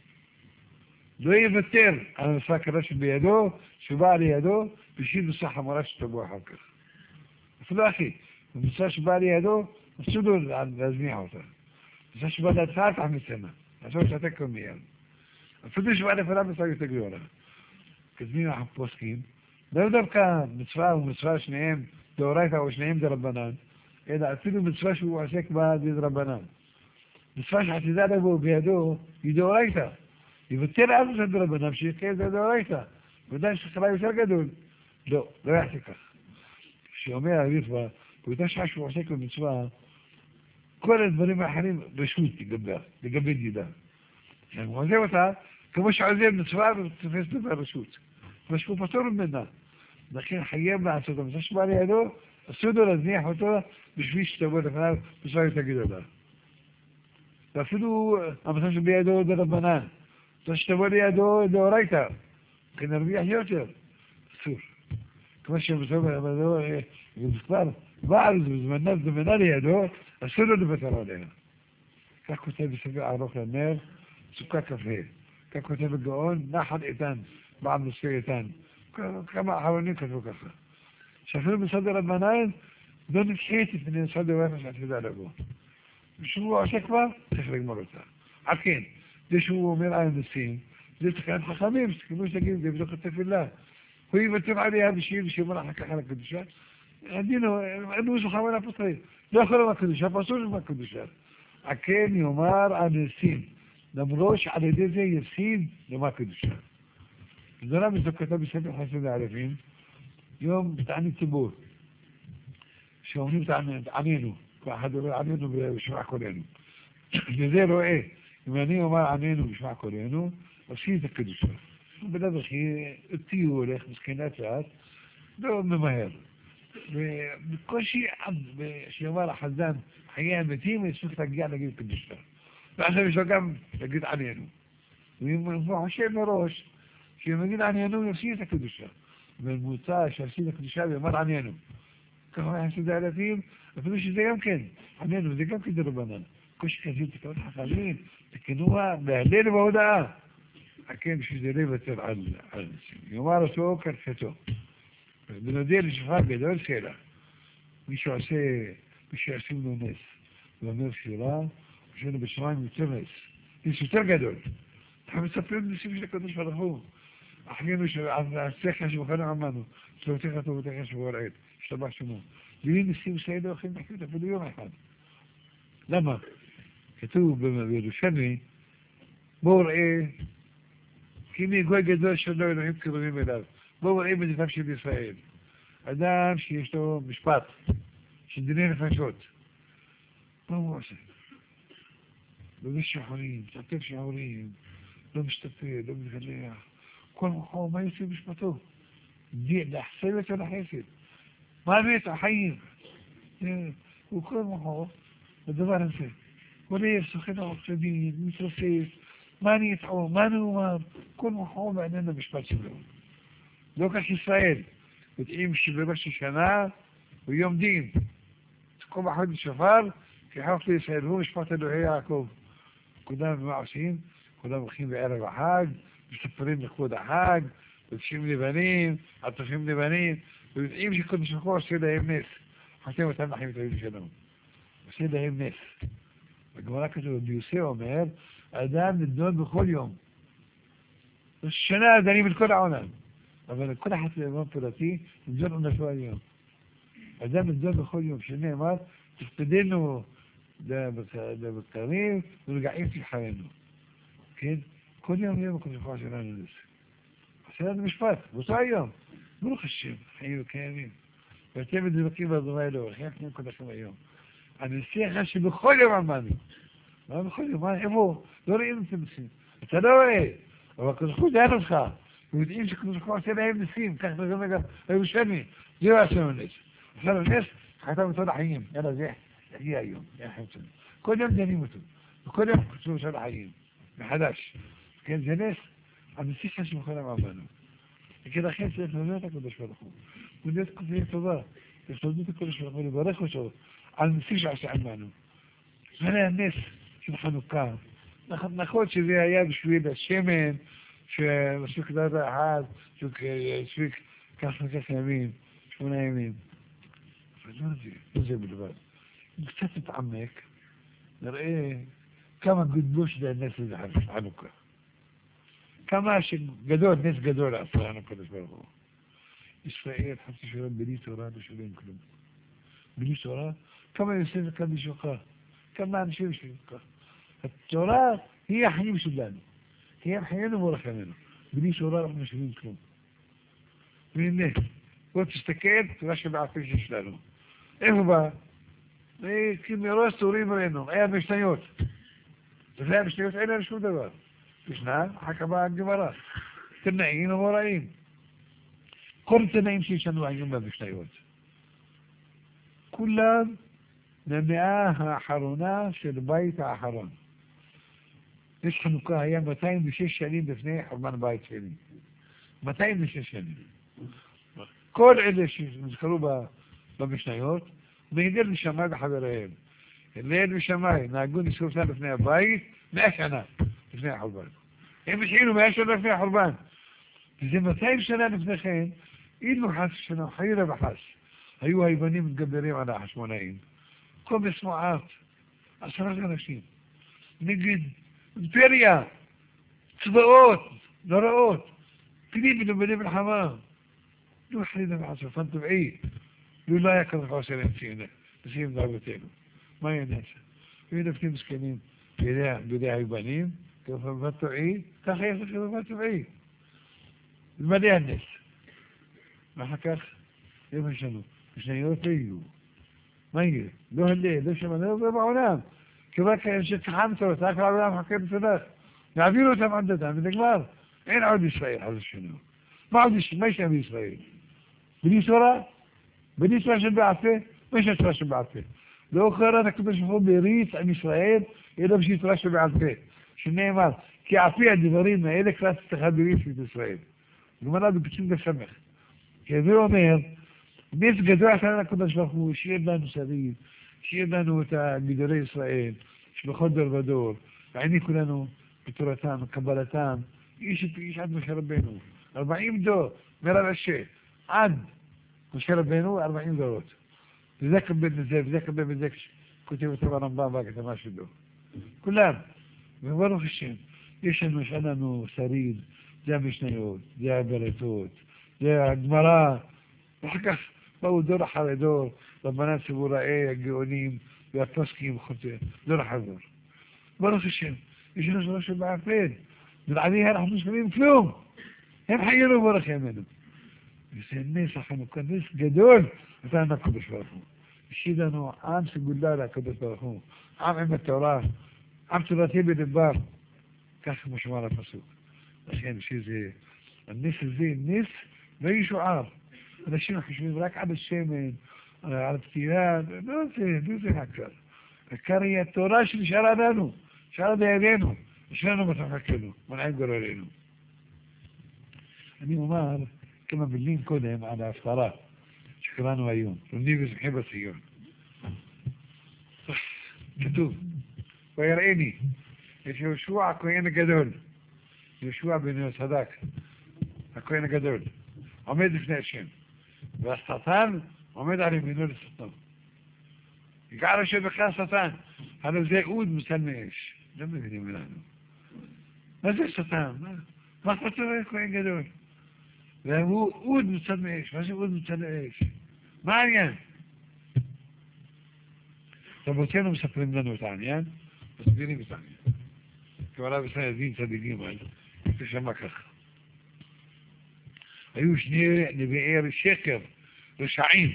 Speaker 1: לא יוותר על המצווה קלה שבידו, שבאה לידו, בשביל מצווה חמורה שתבוא אחר כך. אפילו אחי, במצווה שבאה לידו, אסור לו להזניח אותה. מצווה שבאה להצעה תחמיצנה, אסור לשתק כל מיד. אפילו שבאה לפניו מצווה יותר גדולה. כתבים אנחנו פוסקים, לא דווקא מצווה ומצווה שניהם דאורייתא או שניהם דרבנן, אלא אפילו מצווה שהוא עוסק בה דרבנן. מצווה שעתידה לבוא בידו היא דאורייתא. יוותר אז את דרבנן שיחכה זה דאורייתא. ודאי שחלה יותר גדול. לא, לא יעשה כך. כשאומר הריטב"א, באותה שעה שהוא עוסק במצווה, כל הדברים האחרים רשות לגביה, לגבי דידה. הוא עוזב אותה, כמו שעוזב מצווה ותופס דבר רשות. אבל שהוא פטור ממנה. לכן חייב לעשות המצווה שבא לידו, אסור לו להזניח אותו בשביל שתבוא לפניו מצווה יותר גדולה. ואפילו המצווה שבידו דרבנן, מצווה שתבוא לידו דאורייתא, כן נרוויח יותר. אסור. כמו שהמצווה בידו, כבר בעל זמנה זמנה לידו, אסור לו לוותר עליה. כך כותב בספר ארוך לנר, סוכה כ"ה. כך כותב הגאון, נחל איתן, בעל נושא איתן. כמה אחרונים כתבו ככה. שאפילו מצד רבנן לא נדחית מן מצד דאורייתא שעתידה לבוא. ושהוא עושה כבר, צריך לגמור אותה. על כן, זה שהוא אומר על הנשאים, זה תקנת חכמים, כמו שתגיד, זה בתוך התפילה. הוא יוותר עליה בשביל שיאמר אחר כך על הקדושה. עדינו, אין זוכה מן הפותרים. לא יכול לומר קדושה, פסול לומר קדושה. על כן יאמר על הנשאים, למרות שעל ידי זה יפסיד לומר קדושה. זה רב זה כתב בספר חסד הערבים, יום תענית ציבור, שאומרים ענינו, ואחד אומר ענינו בשמע קולנו. וזה רואה, אם אני אומר ענינו בשמע קולנו, עושים את הקדושה. בלב אחי, אותי הוא הולך, מסכנת לאט, לא ממהר. ובקושי עד שיאמר החזן, חיי המתים, יספיק להגיע להגיד קדושה. ועכשיו יש לו גם להגיד ענינו. והוא חושב מראש, כשמגיד עניינו יפסיד את הקדושה. בממוצע שיפסיד את הקדושה ויאמר עניינו. ככה יפסיד האלפים, אפילו שזה גם כן. עניינו, זה גם כן דרבנן. קושי כזאת תקנות חכמים, תקנוה, להלל בהודעה. כן, בשביל זה לא יוותר על נסים. יאמר אותו כרחתו. ונודיע לשופר גדול שאלה. מישהו עושה, מישהו יעשים לו נס. ואומר שירה, ושאלה בשמיים יותר נס. נס יותר גדול. אנחנו מספרים ניסים של הקדוש ברוך הוא. אחרינו שהשכל שבכנו עמנו, שלותיך טובותיך שבוע לעד, השתבח שמו. בלי ניסים שאלה הולכים לחיות אפילו יום אחד. למה? כתוב בירושלמי, בואו ראה, כי מי גוי גדול שלו אלוהים קרובים אליו. בואו ראה בדבריו של ישראל. אדם שיש לו משפט, של דיני נפשות. מה הוא עושה? לא משחורים, תעטף שחורים, לא משתפר, לא מתגלח. כל מוחו, מה יוצא משפטו? להחסב את החסד. מה בית החיים? הוא כל מוחו, בדבר הזה. הולך, סוכן העוקבים, מתרסס, מה אני אטעו, מה אני אומר? כל מוחו בעניין המשפט שלו. לא כך ישראל. יודעים שבראש השנה הוא יום דין. תקום בחודש שופר, כי חוק לישראל הוא משפט אלוהי יעקב. כולם מה עושים? כולם הולכים בערב החג, מספרים לכבוד החג, לובשים לבנים, עטופים לבנים, ויודעים שקודש ברוך הוא עושה להם נס. חותם אותם לחיים את היהודים שלנו. עושה להם נס. בגמרא כתוב, ביוסי אומר, האדם נדון בכל יום. שנה דנים את כל העולם. אבל כל אחד לאמון פרטי, נדון עונתו היום. האדם נדון בכל יום, שנאמר, תפקדנו לבקרים ורגעים תלחיינו. כן? כל יום יום הקודש ברוך הוא עושה לנו נס. עושה לנו משפט, באותו היום. ברוך השם, חיים וקיימים. ואתם מדבקים באדומה אלוהים, איך נהיה קודשים היום. הנשיא אחד שבכל יום עמדנו. לא בכל יום, מה, איפה? לא רואים את הנסים. אתה לא רואה, אבל הקדוש ברוך הוא דעת אותך. ויודעים שקדוש ברוך הוא עושה להם נסים, כך נראה רגע, הירושלמי. זה לא עשה לנו נס. עשה לנו נס, חייתה מצד החיים. יאללה, זה יגיע היום. כל יום דנים אותו. וכל יום קצרו מצד החיים. מחדש. כן, זה נס. הנשיא אחד שבכל יום עמדנו. וכן לכן צריך לומר את הקדוש ברוך הוא. הוא נס כזה טובה. תפתודות הקדוש ברוך הוא, לברך אותו. על נסים שעשה עמנו. זה היה נס של חנוכה. נכון שזה היה בשביל השמן, שמספיק דעת אחד, שמספיק כך וכך ימים, שמונה ימים. אבל לא זה, לא זה בלבד. אם קצת נתעמק, נראה כמה גדלו של הנס הזה חנוכה. כמה שגדול, נס גדול עשה לנו הקדוש ברוך הוא. ישראל חצי שולם בלי תורה לא שולם כלום. בלי תורה, כמה יוסף וכמה שוקה, כמה אנשים שוקה. התורה היא החיים שלנו. היא החיינו ורחמנו. בלי תורה אנחנו משלמים כלום. והנה, בוא תסתכל, תורה שבעפה שלנו. איפה בא? כי מראש תורים ראינו, היה משניות. וזה היה משניות, אין לנו שום דבר. ישנה, אחר באה הגמרא. תנאים ומוראים. כל תנאים שיש לנו היום במשניות. כולם מהמאה האחרונה של בית האחרון. נס חנוכה היה מאתיים ושש שנים לפני חורבן בית שני. מאתיים ושש שנים. כל אלה שנזכרו במשניות, והלל ושמאי וחבריהם. הלל ושמאי נהגו נזכורתם לפני הבית מאה שנה לפני החורבן. הם התחילו מאה שנה לפני החורבן. וזה מאתיים שנה לפני כן, אילו חס שנה, חיירה וחס. היו היוונים מתגברים על החשמונאים. קומץ מועט, עשרת אנשים. נגד אימפריה, צבאות, נוראות, פילים ונבלים מלחמה. לא חלילה וחס, פן טבעי. לא היה כזה חוסר אמצעינה, נשים דרגותינו. מה היה נעשה? היו נפתים מסכנים בידי היוונים, כפן טבעי, ככה יעשה כפן טבעי. ומלא הנס. ואחר כך, איפה יש לנו? משניות לא יהיו. מה יהיה? לא הלל, לא שמע, לא בעולם. כבר שצחמת אותה, רק העולם חכה בסדר. יעבירו אותם עד דתם, וזה כבר. אין עוד ישראל, חס ושלום. מה עוד יש? מה יש להם בישראל? בלי תורה? בלי תורה של בעפה? מה יש תורה של בעפה? לא קראת הקדוש ברוך הוא בריץ עם ישראל, אלא בשביל תורה של בעפה. שנאמר, כי עפי הדברים האלה קראת אצלך בריץ עם ישראל. גמרא בפסוק בסמך. כי זה אומר, נס גדול עשה לקדוש ברוך הוא, שיהיה לנו שרים, שיהיה לנו את גדולי ישראל, שבכל דור ודור, והעניקו לנו בתורתם, קבלתם, איש את איש עד משה רבנו, ארבעים דור, מרב אשר, עד משה רבנו ארבעים דורות. וذاك בן זה, וذاك בן זה, כותב את הרמב"ם בהקדמה שלו. כולם. וברוך השם, יש לנו, יש לנו שריד, זה המשניות, זה הברייתות, זה הגמרא, ואחר כך באו דור אחרי דור, רבנן סבוראי, הגאונים, והפוסקים, דור אחרי דור. ברוך השם, יש לנו שלוש בעפל, בלעדיה אנחנו שומעים כלום. הם חיינו ברך ימינו. וזה נס, אנחנו כאן נס גדול, נתן הקדוש ברוך הוא. השאירנו עם סגולה לקדוש ברוך הוא, עם עם התורה, עם תורתי בדבר. כך כמו שאמר הפסוק. לכן שזה, הנס הזה נס וישוער. אנשים חושבים רק על השמן, על הפתילה, לא זה, לא זה העיקר. העיקר היא התורה שנשארה לנו, נשארה בידינו, נשארנו בתוכנו, מנעים גורלנו. אני אומר כמה מילים קודם על ההפטרה שקראנו היום, לומדים וזכי בציון. כתוב, ויראני, את יהושע הכהן הגדול, יהושע בן יהושדק, הכהן הגדול, עומד לפני השם, והשטן עומד על ימינו לשטנו. יגעל השם בכלל השטן, הלא זה אוד מצלמי אש. לא מבינים לנו. מה זה שטן? מה אכפת לו כהן גדול? והוא אוד מצלמי אש. מה זה אוד מצלמי אש? מה העניין? רבותינו מספרים לנו את העניין, מסבירים את העניין. כמובן בסדר דין צדיקים על, זה שמה ככה. היו שני נביאי שקר, רשעים.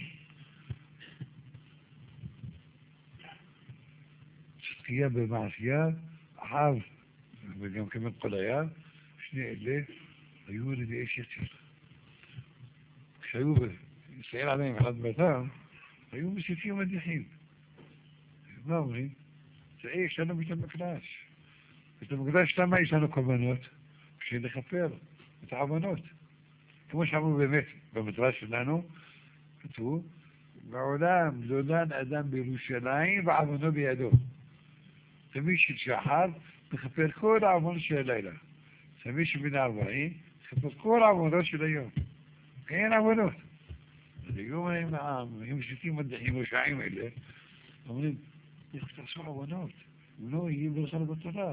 Speaker 1: צדקיה במעשייה, אחאב, וגם כמעט כל היה, שני אלה היו נביאי שקר. כשהיו בישראל עליהם אחד ביתם, היו מסיתים מדיחים. מה אומרים? זה יש לנו בית המקדש. בית המקדש למה יש לנו קורבנות? בשביל לכפר את העוונות. כמו שאמרו באמת במדרש שלנו, כתוב, בעולם דודן אדם בירושלים ועוונו בידו. תמיד של שחר מכפר כל העוונות של הלילה. תמיד שבין הארבעים מכפר כל העוונות של היום. אין עוונות. אז היום הם העם, הם מסיתים מדיחים רשעים אלה, אומרים, איך תעשו עוונות? הוא לא יהיה בכלל בתורה,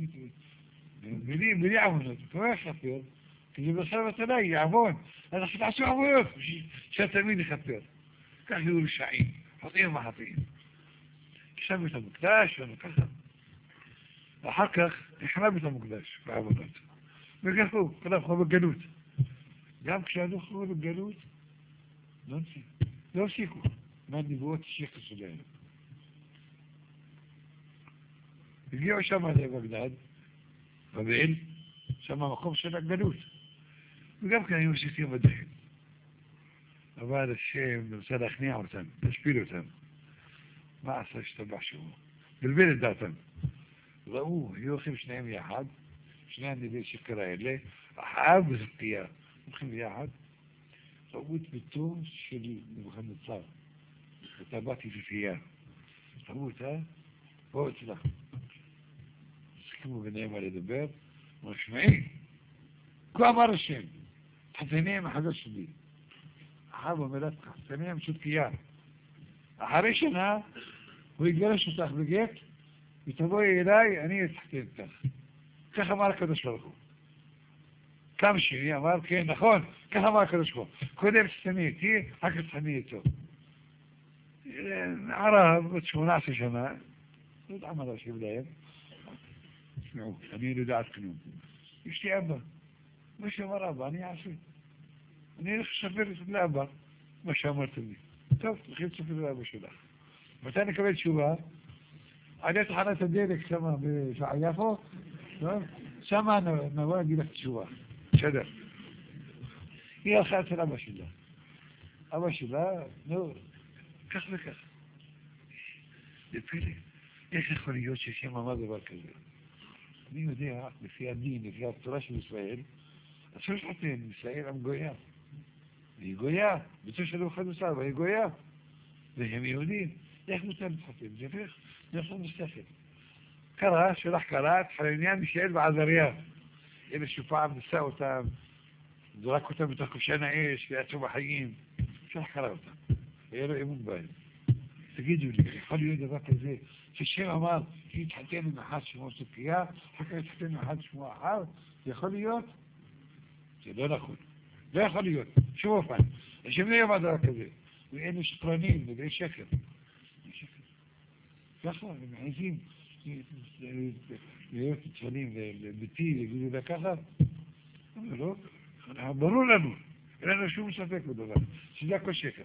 Speaker 1: בלי עוונות, הוא איך לכפר? כי בכלל בתורה יהיה עוון, אז איך תעשו עוונות? שהתלמיד יכפר. כך יהיו רשעים, חטאים וחטאים. עכשיו בית המקדש, ככה. ואחר כך נחרב בית המקדש בעוונות. וככו, כלכו בגלות. גם כשהלכו בגלות, לא הפסיקו מהנבואות השקר שלהם. הגיעו שם לבגדד, בבל, שם המקום של הגלות. וגם כאן היו מסיתים מדיחים. אבל השם רוצה להכניע אותם, להשפיל אותם. מה עשה שטבח שהוא? בלבל את דעתם. ראו, היו הולכים שניהם יחד, שני הנביאי שקר האלה, אחאב וצדקיה, הולכים יחד, ראו את ביתו של נבוכדנצר, את הבת יפיפייה. ראו אותה, בואו אצלה. הסכימו ביניהם על לדבר, אמרו, שמעי, כה אמר השם, תחתני עם החדש שלי. אחאב אומר, תחתני עם צדקיה. אחרי שנה, הוא יגרש אותך בגט, ותבואי אליי, אני אתחתן איתך. כך אמר הקדוש ברוך הוא. כמה שני אמר, כן, נכון, כך אמר הקדוש ברוך הוא. קודם תחתני איתי, אחר כך תחתני איתו. ערב, בת שמונה עשרה שנה, לא יודע מה להשיב להם. תשמעו, אני לא יודעת כלום. יש לי אבא. מה שאמר אבא, אני אעשה. אני אלך לספר לאבא מה שאמרת לי. טוב, תלכי לספר לאבא שלך. מתי נקבל תשובה? עלי תחנת הדלק שמה בשעה יפו, שמה נבוא להגיד לך תשובה. בסדר. היא הלכה אצל אבא שלה. אבא שלה, נו, כך וכך. לפלא, איך יכול להיות ששם אמר דבר כזה? אני יודע, לפי הדין, לפי התורה של ישראל, אסור להתחתן, ישראל עם גויה. והיא גויה, ביתו של נבוכדנצר, והיא גויה. והם יהודים. איך מותר להתחתן? זה איך? זה איך מסתכל. קרא, שלח קרא, את חנניה, מישאל ועזריה. אלה שפעם ניסה אותם, זרק אותם בתוך כבשן האש, ויצאו בחיים. שחרר אותם. היה לו אמון בהם. תגידו לי, יכול להיות דבר כזה, ששם אמר, שיתחתן עם אחד שמו סוכיה, אחר כך יתחתן עם אחד שמו אחר, זה יכול להיות? זה לא נכון. לא יכול להיות. שום אופן. השם לא יאמר דבר כזה. ואלה שקרנים, וזה שקר. ככה, הם מעיזים להיות צפנים לביתי, להגיד את זה ככה. אבל לא, ברור לנו, אין לנו שום ספק בדבר, שזה הכל שקר.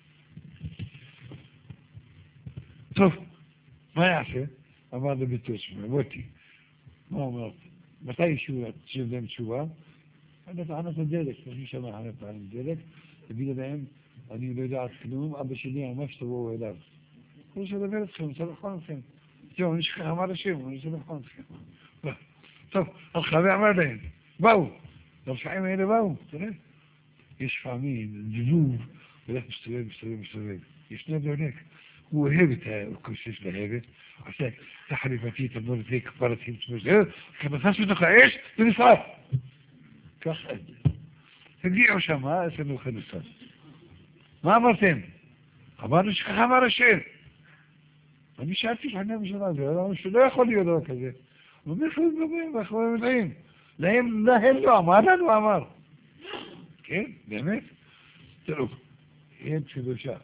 Speaker 1: טוב, מה יעשה? אמר לביתו שמונה, מוטי. מה אומר? מתי ישוע תשב להם תשובה? אני תחנת הדלק, אני שמע תחנת הדלק, תגיד להם, אני לא יודעת כלום, אבא שלי אמר שתבואו אליו. אני רוצה לדבר אתכם, אני רוצה לבחון אתכם. זהו, אני שכח אמר השם, אני רוצה לבחון אתכם. טוב, הלכה ואמר להם, באו. הרשעים האלה באו, תראה. יש פעמים, זבוב, הולך מסתובב, מסתובב, מסתובב. ישנו דולק. הוא אוהב את הקושש להבת, עושה את החליפתי, את המורת, את כפרתים, כנכנס בתוך האש, ונשרף. ככה. הגיעו שמה, אצלנו חנוסה. מה אמרתם? אמרנו שככה אמר השם. אני שאלתי לחנה בשנה, זה אמרנו שלא יכול להיות דבר כזה. אבל מאיפה הם מדברים, ואיפה הם יודעים? להם, להם לא אמר, לנו אמר. כן, באמת? תראו, הם שלושה.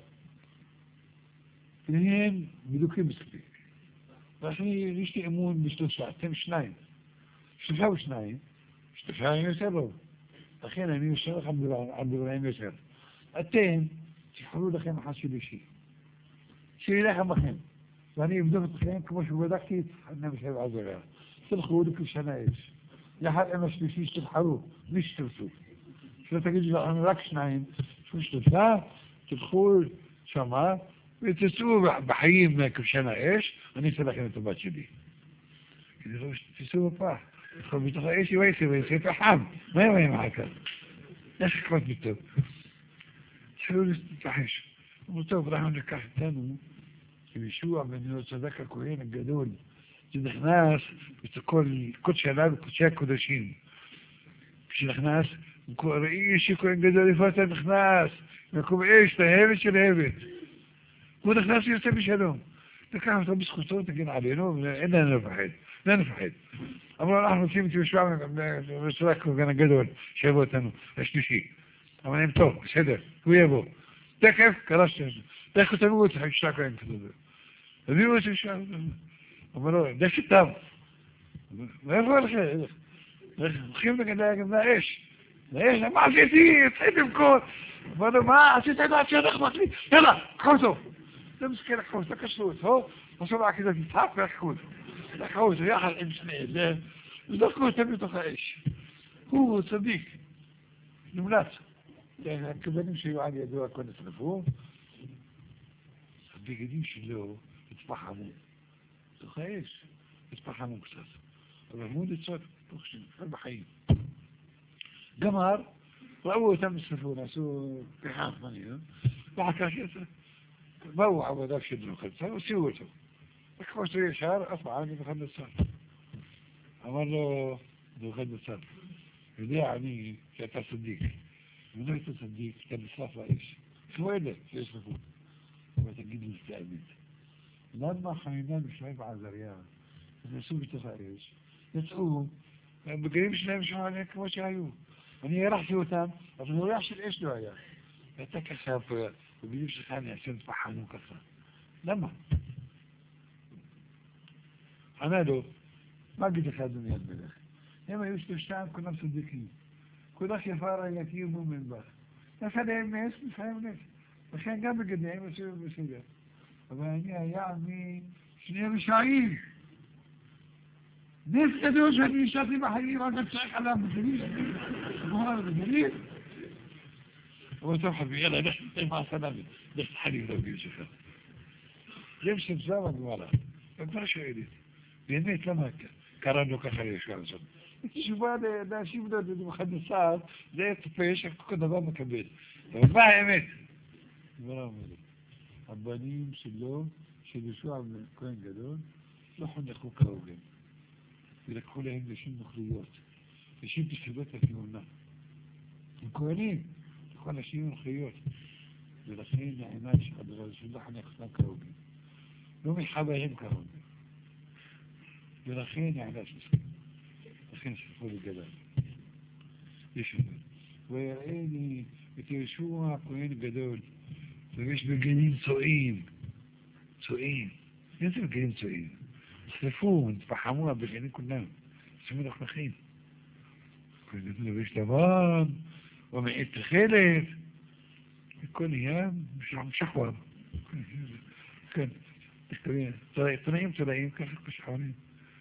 Speaker 1: והם בדוקים מספיק. ואני, יש לי אמון בשלושה, אתם שניים. שלושה ושניים, שלושה הם יותר לא. לכן אני יושב לכם על דבריים יותר. אתם תבחרו לכם אחד שלישי. שילכם בכם. ואני אבדוק אתכם כמו שבדקתי את חנה בשביל עזריה. תלכו לכל שנה יש. יחד עם השלישי שתבחרו, מי שתרצו. שלא תגידו לכם רק שניים, שום שלושה, תלכו שמה, ותצאו בחיים כל שנה אש, אני אצא לכם את הבת שלי. תצאו בפח. תלכו בתוך האש יויצא ויצא פחם. מה ימים אחר כך? איך אכפת לי טוב? תחילו להתרחש. אמרו טוב, אנחנו ניקח איתנו ישוע בן צדק הכהן הגדול, שנכנס כל שנה בקודשי הקודשים. כשנכנס, ראי שכהן גדול, איפה אתה נכנס? מקום אש, להבת של הבת. הוא נכנס ויוצא בשלום. תקח אותו בזכותו, תגן עלינו, אין לנו לפחד. לא נפחד. אמרו, אנחנו רוצים את ישוע בן צדק הכהן הגדול, שיבוא אותנו, השלישי. אבל הם טוב, בסדר, הוא יבוא. תקף, קרשת את זה. תקף תביאו את ישוע כהן כזה. תביאו את ישוע. אבל לא, דקת תם. מאיפה הולכים? הולכים לגדל גם לאש. לאש, מה עשיתי? יצאתי במקום. אמר לו, מה? עשית את העצי הדרך מחלי? יאללה, קחו אותו. זה מסכן לקחו אותו, קשרו אותו. עשו לה כזה תצחק ולקחו אותו. לקחו אותו יחד עם שני זה. ודרכו אותם בתוך האש. הוא צדיק. נמלץ. הכבנים שהיו על ידו הכל נצרפו. הבגדים שלו התפחמו. בתוך האש. התפחמו קצת. אבל הוא לצות תוך שנים, בחיים. גמר, ראו אותם נצרפו, נעשו פחם, ואחר כך באו עבודיו של דרוכלצר, הוציאו אותו. לקחו אותו ישר, אף פעם לדרוכלצר. אמר לו דרוכלצר, יודע אני שאתה צדיק. אם לא היית צדיק, אתה נשרף לאש. כמו אלה שיש לכו. אבל תגיד לי את האמת. למה חנינה בשלב בעזריה, נכנסו בתוך האש, יצאו, הבגדים שלהם שם כמו שהיו. אני הרחתי אותם, אבל הריח של אש לא היה. ואתה ככה, בבגדים שלך אני אעשה פחמו ככה. למה? ענה לו, מה אגיד לך אדוני המלך? הם היו שלושתם כולם צדיקים. כולך יפה ראייתי ומומן בך. נעשה להם נס, נפעם נס. לכן גם בגדיהם עשו בסדר. אבל אני היה משני רשעים. נס גדול שאני נשארתי בחיים, רק צריך עליו בגליל. אמר בגליל. אבל טוב חבי, יאללה, לך נתן מה סלאמי. לך תחליב לביל שלך. זה מסמסם הגמרא. הגמרא שואלת. באמת, למה קראנו ככה לישוע הזאת? תשובה לאנשים במחדסה, זה טיפש, כל דבר מקבל. אבל מה האמת? הגמרא אומרת. הבנים שלו, של ישוע בן כהן גדול, לא חונכו כהוגן. ולקחו להם נשים נוכליות, נשים בסביבות הכהונה. הם כהנים, לקחו נשים נוכליות. ולכן העיניים שלך בגלל שלא חנך אותם כהוגן. לא מחוויהם כהוגן. ולכן העיניים שלך. לכן שלחו לגדל. יש את זה. ויראני את ישוע הכהן גדול. ויש בגנים צועים. צועים. איזה בגנים צועים? שרפו, נתפחמו בגנים כולם. שימו נחנכים. ויש לבן, ומעט תחלת. וכל נהיה משחוור. כן. תנאים תנאים ככה כשחורים.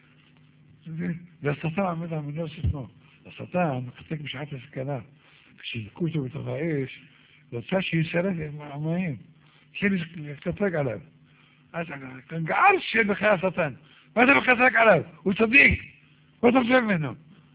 Speaker 1: והשטן עמד על מנוע שטנו. השטן מחזק בשעת הסכנה. כשזכו אותו בתוך האש, רצה שישרף עם המים. התחיל לקטרק עליו. אז כאן גער של בחיי השטן. מה אתה מקטרק עליו? הוא צדיק. מה אתה חושב ממנו?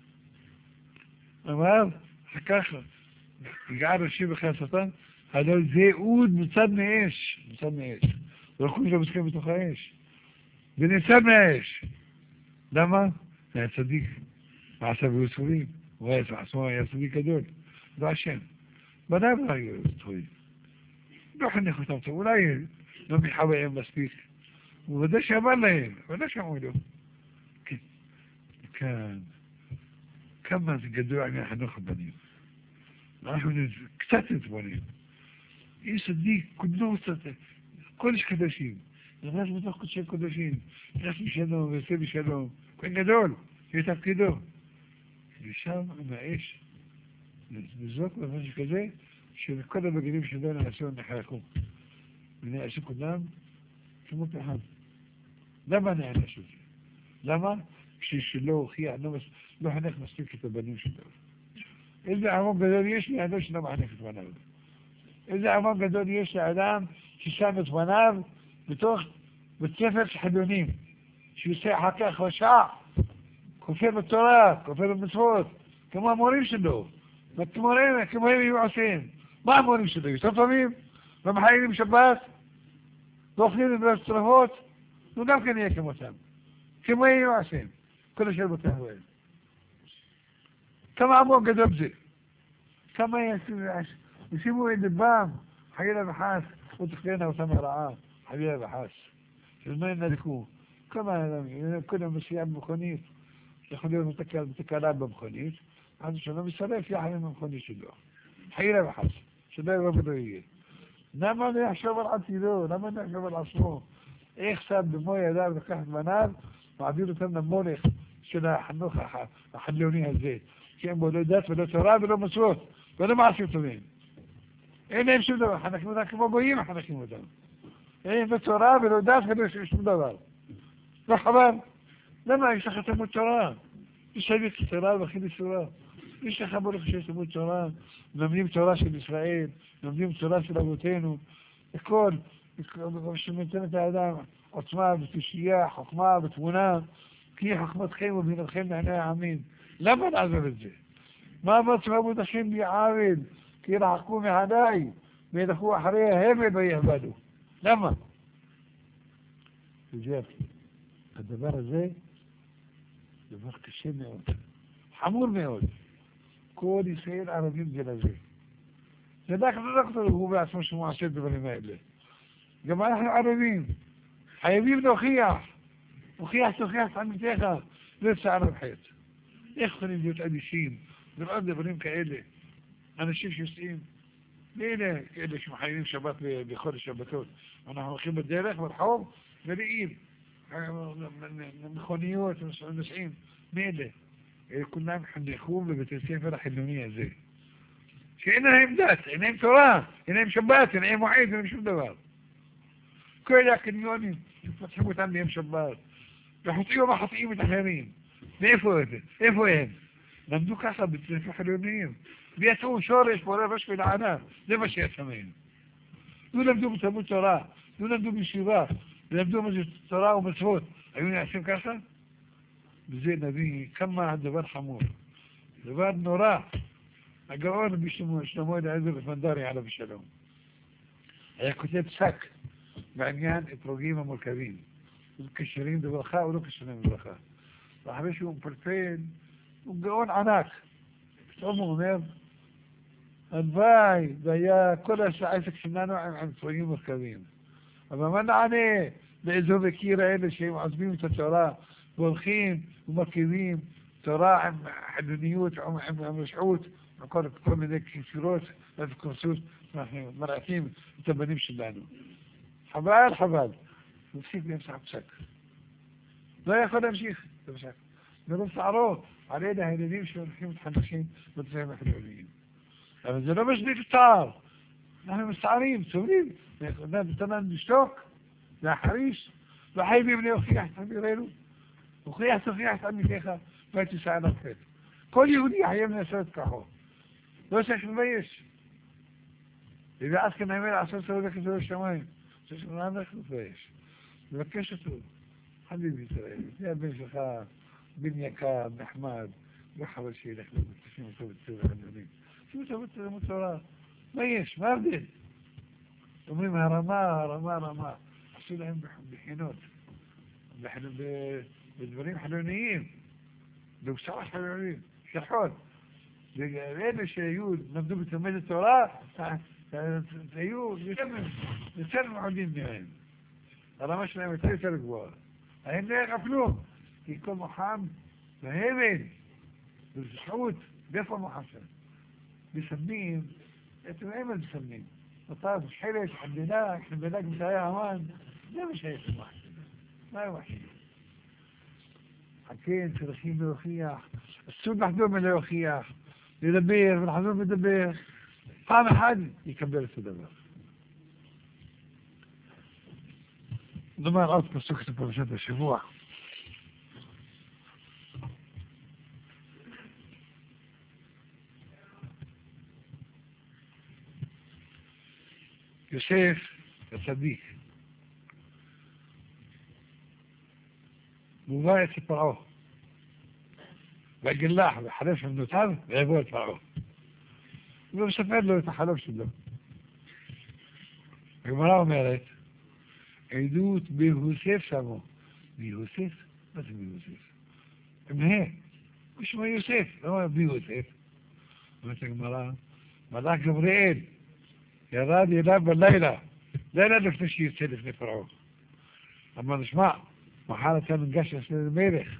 Speaker 1: אמר, ככה. גער של בחיי השטן, אבל זה אוד מצד מאש. מצד מאש. ולכו שלו מסכים בתוך האש. ונצד מהאש. למה? זה היה צדיק. מעשה ויוספורים. הוא היה עצמו, היה צדיק גדול. לא השם. בניו לא היו צחויים. לא חנך אותם טוב. אולי לא מחוויהם מספיק. הוא ודאי שאמר להם. ודאי שאמרו לו. כן. כאן. כמה זה גדול עניין חנוך הבנים. אנחנו קצת נתבונים. יש צדיק, כולו קצת. קודש קדושים. נכנס בתוך קודשי קודשים. נכנס בשלום ועושה בשלום. כהן גדול. יש תפקידו. ושם עם האש. לזרוק במשהו כזה, שכל הבגדים שלו נעשו נחלקו. ונעשו כולם כמו פחם. למה נענש את זה? למה? כשלא הוכיח, לא חנך מספיק את הבנים שלו. איזה עמוק גדול יש לאדם שלא מחנך את בניו. איזה עמוק גדול יש לאדם ששם את בניו בתוך בית ספר של חילונים, שעושה אחר כך רשע, כופר בתורה, כופר במצוות, כמו המורים שלו. כמו הם, כמו הם יהיו עושים. מה המורים שלו? יותר טובים? לא מחיילים שבת? לא אוכלים לבית צלחות? הוא גם כן יהיה כמותם. כמו הם יהיו עושים. כל אשר בוטח בהם. כמה עמוק גדול זה. כמה ישימו את לבם, חלילה וחס, ותכלנה אותם הרעה, חלילה וחס. שלמה ינדקו. כמה כולם מסיעה במכונית, יכול להיות מתקלה במכונית, אז שלא מסרף יחד עם המכונית שלו. חלילה וחס. שלא יבוא ולא יהיה. למה לא יחשוב על עתידו? למה לא יחשוב על עצמו? איך שם במו ידיו לקח את בניו, מעביר אותם למולך של החנוך החליוני הזה. כי הם בו לא דת ולא תורה ולא מצוות, ולא מעשים טובים. אין להם שום דבר, חנכים אותם כמו גויים, חנכים אותם. אין לא תורה ולא דת ולא שום דבר. לא חבל. למה יש לך תלמוד תורה? יש לך תורה וכי תורה. יש לך בולך שיש תלמוד תורה, לומדים תורה של ישראל, לומדים תורה של אבותינו, הכל, שמנתן את האדם, עוצמה ותושייה, חוכמה ותבונה, כי חוכמתכם ובינתכם לעיני העמים. למה לעזוב את זה? מה מצווה מודחים בי עוול, כי רחקו מעדיי, וילכו אחרי ההבל ויהבדו. למה? הדבר הזה, דבר קשה מאוד, חמור מאוד. כל ישראל ערבים זה לזה. זה רק לא דוקטור הוא בעצמו שמועשת בדברים האלה. גם אנחנו ערבים, חייבים להוכיח, הוכיח תוכיח את עמיתך, לא צער בחטא. איך יכולים להיות אדישים, לראות דברים כאלה, אנשים שיוצאים, והנה כאלה שמחייבים שבת בחודש שבתות, אנחנו הולכים בדרך, ברחוב, וראים, מכוניות, נוסעים, מאלה. כולם חנכו בבית הספר החילוני הזה. שאין להם דת, אין להם תורה, אין להם שבת, אין להם מועד, אין להם שום דבר. כל הקניונים שפתחים אותם ליום שבת, וחוטאים וחוטאים את אחרים. ואיפה זה? איפה הם? למדו ככה בבית הספר החילוניים. ויצאו שורש, פורה ראש ולענה. זה מה שיצא מהם. לא למדו בתלמוד תורה, לא למדו בישיבה, למדו תורה ומצוות. היו נעשים ככה? וזה נביא כמה הדבר חמור. דבר נורא. הגאון בשלמה אליעזר בפנדרי עליו השלום. היה כותב פסק בעניין אתרוגים המורכבים. קשרים בברכה או לא קשרים בברכה. ואחרי שהוא מפלפל, הוא גאון ענק. פתאום הוא אומר, הלוואי, והיה כל העסק שלנו עם ענפונים מרכבים. אבל מה נענה לאזור הקיר האלה שהם עוזבים את התורה והולכים ומרכיבים תורה עם חילוניות, עם, עם רשעות, עם כל, כל מיני כפירות וכנסות, אנחנו מרעטים את הבנים שלנו. חבל, חבל. נפסיק להמשך פסק. לא יכול להמשיך להמשך. מרוב שערו, על ידי הילדים שהולכים מתחנכים בצבעים החילוניים. אבל זה לא משבית הצער. אנחנו מצערים, סובלים. נתן לנו לשתוק, להחריש, וחייבים להוכיח את אמירנו. הוכיח תוכיח את עמיתך, ותשע על החטא. כל יהודי חייב לעשות כחו. לא צריך לבייש. ואז כאן האמר לעשות סעודה כזו לשמיים. צריך להמלך לבייש. לבקש אותו. חביבי ישראל, זה הבן שלך, בן יקר, נחמד, לא חבל שילך לו, תשים אותו בצבע חילונים. תשים אותו בצבע מוצורה. מה יש? מה הבדל? אומרים הרמה, הרמה, הרמה. עשו להם בחינות. בדברים חילוניים. בבשרות חילוניים. שחון. ואלה שהיו, למדו בתלמד התורה, היו יותר מעודים מהם. הרמה שלהם הייתה יותר גבוהה. הם לא יחפלו, כי כל מוחם בהבל, בזכות, באיפה מוחם שם? מסמנים, אתם אין מה מסמנים. אותה חלק, המדינה, המדינה גמתאי האמן, זה מה שיש למחם. מה הוא מחם? כן, צריכים להוכיח, אסור לחדום להוכיח, לדבר ולחזור לדבר. פעם אחת יקבל את הדבר. נאמר עוד פסוק את פרשת השבוע. יוסף הצדיק מובא אצל פרעה והגלח וחלף של בנותיו ויבוא את פרעה ומספר לו את החלום שלו. הגמרא אומרת עדות ביוסף שמו. ביוסף? מה זה ביוסף? עם ה' ושמו יוסף, לא ביוסף. אומרת הגמרא, מלאך גבריאל ירד אליו בלילה, לילה לפני שיוצא לפני פרעה. אמר נשמע, מחר אתה נגש למלך.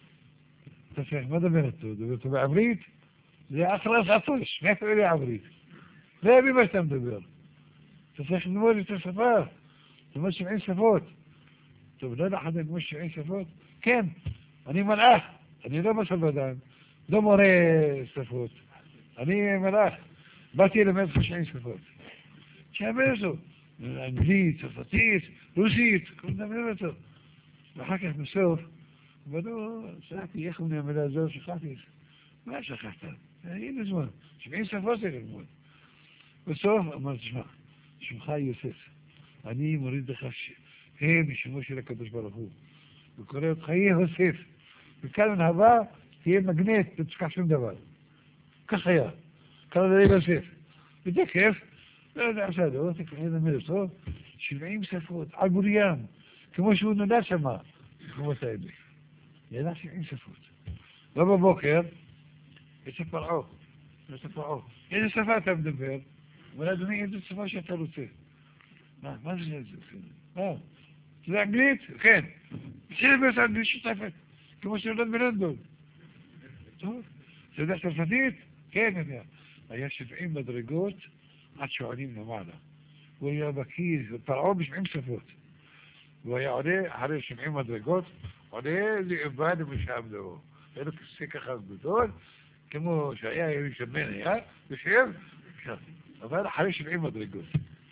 Speaker 1: אתה צריך, מה דבר אותו? דבר אותו בעברית? זה אחרס עטוש, מאיפה אלה עברית? זה ממה שאתה מדבר. אתה צריך ללמוד את השפה. ללמוד שבעים שפות. טוב, לא אחד ללמוד שבעים שפות? כן, אני מלאך, אני לא מסלבדן, לא מורה שפות. אני מלאך, באתי ללמד שבעים שפות. שיאמר אותו, אנגלית, צרפתית, רוסית, כל דבר אותו. ואחר כך בסוף, ולא, שכחתי, איך אומרים המילה הזו, שכחתי. מה שכחת? הנה זמן, שבעים שפות זה ללמוד. בסוף אמר, תשמע, שמך יוסף. אני מוריד לך הם משמו של הקדוש ברוך הוא. וקורא אותך יוסף. וכאן הבא תהיה מגנט, לא תשכח שום דבר. כך היה. קרא לי יוסף. וזה כיף. לא יודע, בסדר, לא תקרא למלך טוב. שבעים שפות, על בוריים. כמו שהוא נולד שמה. כמו האלה. ידע שבעים שפות. לא בבוקר, אצל פרעה. אצל פרעה. איזה שפה אתה מדבר? אבל אדוני, איזה שפה שאתה רוצה. מה, מה זה זה? מה? זה אנגלית? כן. בסדר בעצם אנגלית שותפת, כמו שנולד בלונדון. טוב, אתה יודע צרפתית? כן, אני יודע. היה שבעים מדרגות עד שעולים למעלה. הוא היה בקיא, פרעה בשבעים שפות. הוא היה עולה אחרי שבעים מדרגות, עולה לאבד ושם לו. היה לו כסא ככה גדול, כמו שהיה ישמן היה, יושב, אבל אחרי שבעים מדרגות.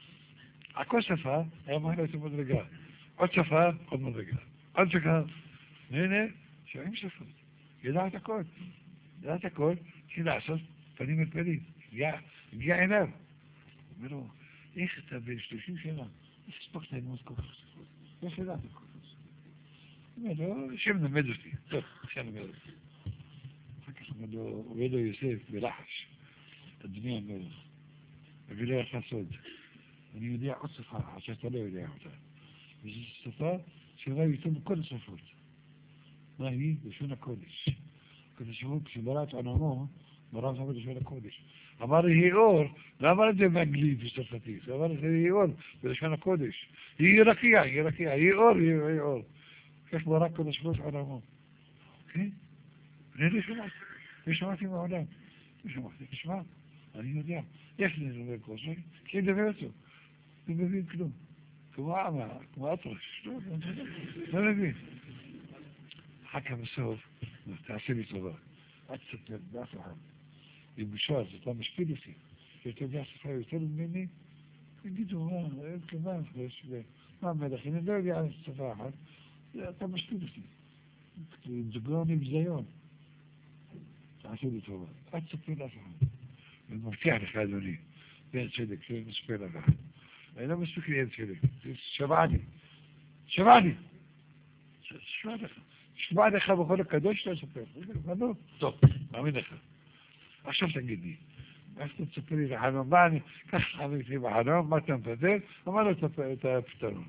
Speaker 1: על כל שפה היה מעלה את המדרגה. עוד שפה, עוד מדרגה. עוד שפה. הנה, שבעים שפות. ידע את הכל. ידע את הכל, כי לעשות פנים אל פנים. הגיע אליו. אומר לו, איך אתה ב-שלושים שנה? איך הספקת ללמוד כל כך שפות? איך ידעת כל כך שפות? אומר לו, שם נלמד אותי. טוב, עכשיו נלמד אותי. אחר כך אומר לו, הוא לו יוסף בלחש. אדוני המלך. הביא לו יחד סוד. אני יודע עוד שפה, עד שאתה לא יודע אותה. וזו שפה שאולי יותר מכל השפות. מה היא? לשון הקודש. הקודש הוא כשברא את עולמו, מרן אמר לשון הקודש. אמר יהי אור, לא אמר את זה באנגלית וצרפתית, אמר את זה יהי אור בלשון הקודש. יהי רקיע, יהי רקיע, יהי אור, יהי אור. יש בו רק קודש קודש עולמו. כן? אני לא שמעתי, לא שמעתי מעולם. לא שמעתי, תשמע, אני יודע. יש לי לדבר כושר, כי אני מדבר אותו. לא מבין כלום. כמו עמה, כמו אטרש. לא מבין. אחר כך בסוף, תעשה לי טובה. אל תסתכל באף אחד. היא בושה, אז אתה משפיל אותי. שאתה יודע שפה יותר ממני, תגידו, מה, אין כמובן, מה המלך, אני לא יודע על שפה אחת, אתה משפיל אותי. דוגרון עם זיון. תעשה לי טובה. אל תסתכל באף אחד. אני מבטיח לך, אדוני, ואין צדק, שאין מספר לך. אני לא מספיק לי אין צדק. שבעני. שבעני. שבע לך. שבע לך בכל הקדוש לא אספר. לא? טוב, מאמין לך. עכשיו תגיד לי, אז אתה תספר לי לחלום, מה אני, כך חמיתי בחלום, מה אתה מפתר? אמר לו את הפתרון.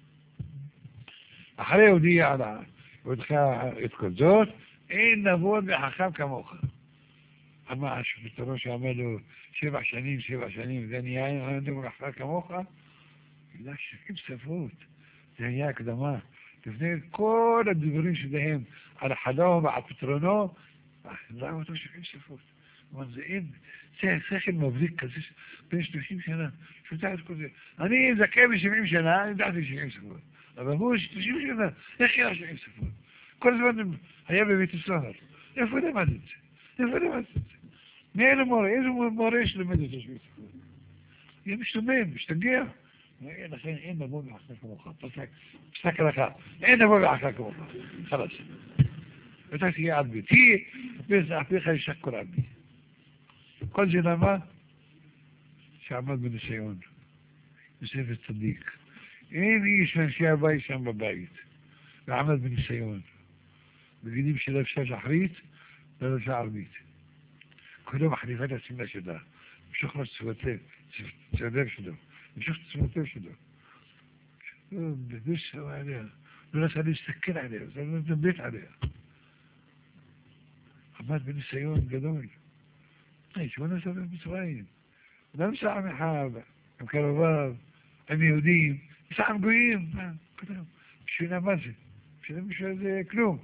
Speaker 1: אחרי הודיע על הודך את כל זאת, אין נבון וחכם כמוך. אמר הפתרון שאמר לו, שבע שנים, שבע שנים, זה נהיה אין נבון וחכם כמוך? בגלל שקים ספרות, זה היה הקדמה. לפני כל הדברים שלהם על החלום ועל פתרונו, ראו אותו שקים ספרות. אבל זה אין, זה שכל מבריק כזה בין שלושים שנה, שותף את כל זה. אני זכה ב-שבעים שנה, אני ידעתי שבעים ספרות. אבל הוא שלושים שנה, איך יהיה שבעים ספרות? כל הזמן היה בבית הסוהר. איפה למד את זה? איפה למד את זה? מאיזה מורה? איזה מורה שלמד את שבעים ספרות? יהיה משתומם, משתגע. לכן אין נבוא ואחר כמוך. פסק לך, אין נבוא ואחר כמוך. חלאס. ואתה תהיה עד ביתי, ואחריך ישקר על בי. כל זה למה? שעמד בניסיון. בספר צדיק. אין איש מאנשי הבית שם בבית. ועמד בניסיון. בגידים של אפשר שחרית, ולבשה ערבית. כולו מחליפה את השמלה שלה. משוך לו צוותיו שלו. משוך את צוותיו שלו. בדוש עליה. לא רצה להסתכל עליה, זה לא לדבט עליה. עמד בניסיון גדול. شو أنا سبب بسرائيل لا مش عم يحاب عم كرباب عم يهوديم مش عم قويم مش هنا ماشي مش هنا مش هذا كلوم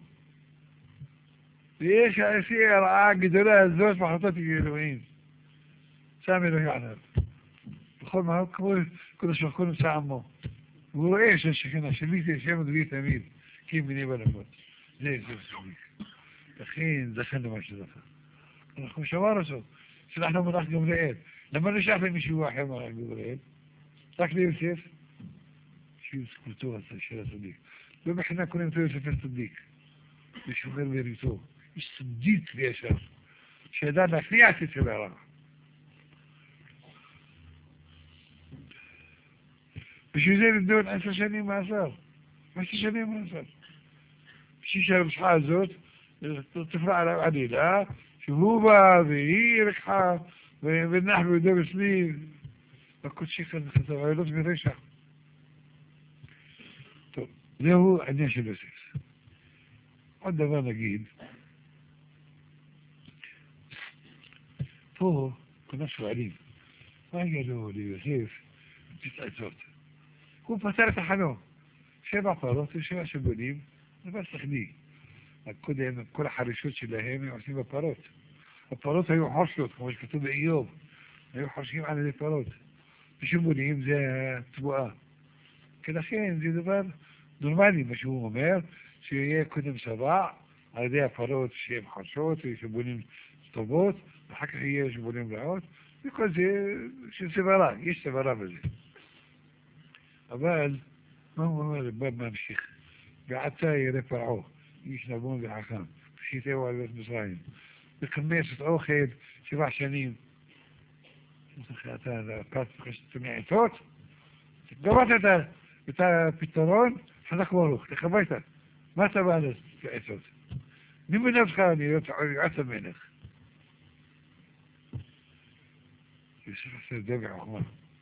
Speaker 1: ليش عايشين رعاة قدرها الزوج محطات الهيروين سامي له يعلم بخور معه كل كل شو كل ساعة مو هو إيش الشكنا شبيك شيء مدري تميل كيف من يبغى نقول زي زي زي الحين دخلنا ما شو دخل نحن شوارسه سلاحنا من أخذ جبرائيل لما نشاف مش واحد مع جبرائيل لكن يوسف شو يسكتوه الشيء صديق لما احنا كنا نتوه يوسف الصديق مش غير بيريتوه مش صديق في أشار شهدان لفيعة سبعة مش يزيد الدول عشر سنين ما صار عشر سنين ما صار مش يشارب صحاء الزوت تفرع على عديد ها شهوبة بهي ركحة بالنحو ده سنين ما كنت شيء كان تغيرات بريشة طب ده هو عنديش الأساس عندنا ما نجيد فوق كنا سؤالين ما قالوا ليوسف تسعة صوت هو فترة حنو شبع فرات وشبع شبوليم بس خليه كل كل حرشوت شلهامي وعسيب البارات البارات هيو حرشوت مش كتب ايوب هيو حرشيم على البارات بيشوفوا ليهم زي تبقى كده خين زي دبر نورمالي مش هو ممير شيء كتب سبع على ده بارات شيء حرشوت ويشوفوا لهم طبوت وحكي هي يشوفوا لهم رعوت يقول زي شو سبارة يش سبارة بزي أبال ما هو الباب ما مشيخ بعدها يرفعوه يشنبون بالحكام في تيوى البصرين بكمية أوخيد سبع سنين هذا كانت سمعتوت قبضت بتاع بيترون حدك وروخ تخبيت ما تبالت سمعتوت من من أفخاني يعتم منك يوسف حسن دبع عمان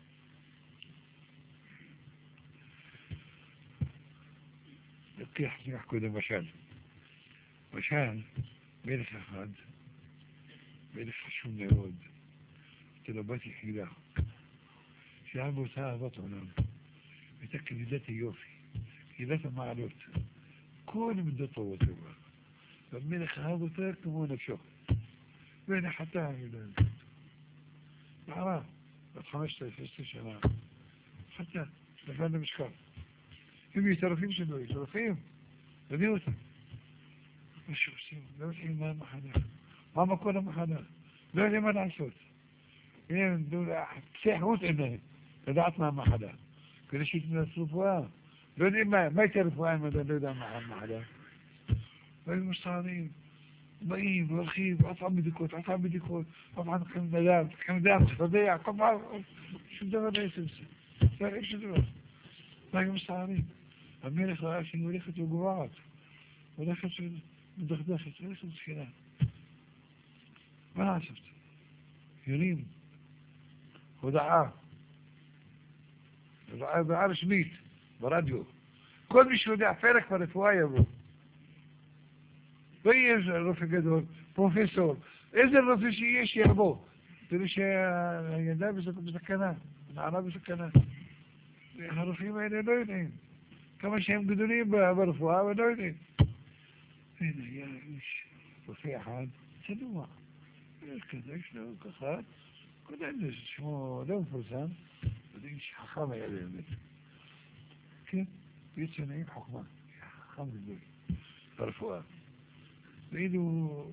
Speaker 1: كيف يحكوا ده مشان مشان ملك أخذ בעלי חשוב מאוד. תלו בת יחידה, שהיה באותה אהבת עולם. הייתה כמידת היופי, כמידת המעלות. כל מידות טובות טובה. והמלך אהב אותה כמו נפשו. ונחתה המילה הזאת. נערה, בת חמשת עשרה שנה. חתה, נפל למשקל. הם יתרפים שלו, יתרפים. הביאו אותם. מה שעושים, לא יודעים מה המחנה. מה מקור המחנה. לא יודעים מה לעשות. הם פסיחות עיניים, לדעת מה המחנה. כדי שיתנסו רפואה. לא יודעים מה, מה הייתה רפואה אם אתה לא יודע מה המחנה. והיו מסתערים, באים, הולכים, עושים בדיקות, עושים בדיקות, עושים חמדם, חמדם, תפדע, כל פעם, שום דבר לא יעשה בזה. זה הרי שום דבר. והיו מסתערים. המלך ראה שהיא הולכת וגוברת. הולכת ומדכדכת, הולכת ותחילה. מה לעשות? יונים, הודעה, הודעה רשמית, ברדיו. כל מי שיודע פרק ברפואה יבוא. לא יהיה רופא גדול, פרופסור, איזה רופא שיהיה שיבוא. תראי שהילדה בסכנה, הנערה בסכנה. הרופאים האלה לא יודעים. כמה שהם גדולים ברפואה, אבל לא יודעים. הנה, היה איש רופא אחד, צנוע. יש כזה, יש לו ככה, קודם שמו לא מפורסם, זה איש חכם היה באמת. כן, יצא נעים חוכמה, חכם גדול, ברפואה. ואילו,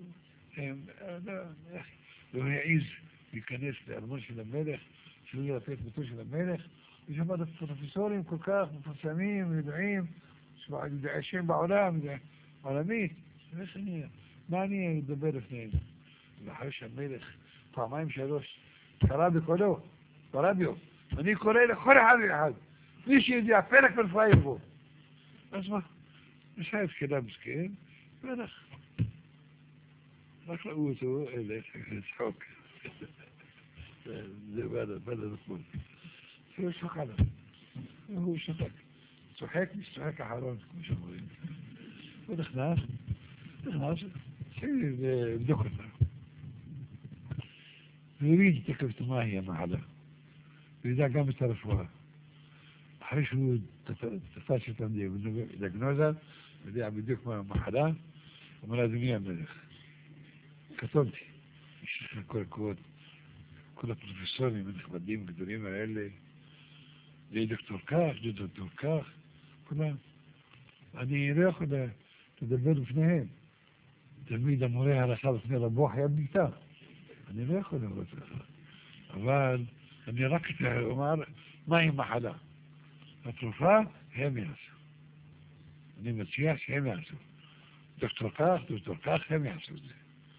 Speaker 1: לא העיז להיכנס לארמון של המלך, שהוא ירפא את ביתו של המלך, ושמע את הפרופסורים כל כך מפורסמים, ידועים, ידעי שם בעולם, עולמית, איך אני, מה אני אדבר לפניהם? ואחרי שהמלך פעמיים שלוש קרא בקולו, ברדיו, אני קורא לכל אחד ואחד, מי שיודע פרק ברפואה יבוא. אז מה? נשאר הפקדה מסכן, והלך. רק ראו אותו, אלה, צחוק. זה בא לנכון. הוא שחק עליו. הוא שחק. צוחק, משחק אחרון, כמו שאומרים. הוא נכנס, נכנס, התחיל לבדוק אותה. ויריד תקפת מה היא המחלה. וידע גם את הרפואה. אחרי שהוא תפס את הדיאגנוזה, וידע בדיוק מה המחלה, אמר אדוני המלך. כתובתי. יש לכם כל הכבוד. כל הפרופסורים הנכבדים הגדולים האלה, זה דוקטור כך, זה דוקטור כך, כולם. אני לא יכול לדבר בפניהם. תלמיד המורה הלכה בפני רבו חייב מיתה. אני לא יכול לראות לך. אבל אני רק אומר, מהי מחלה? התרופה, הם יעשו. אני מציע שהם יעשו. דוקטור כך, דוקטור כך, הם יעשו את זה.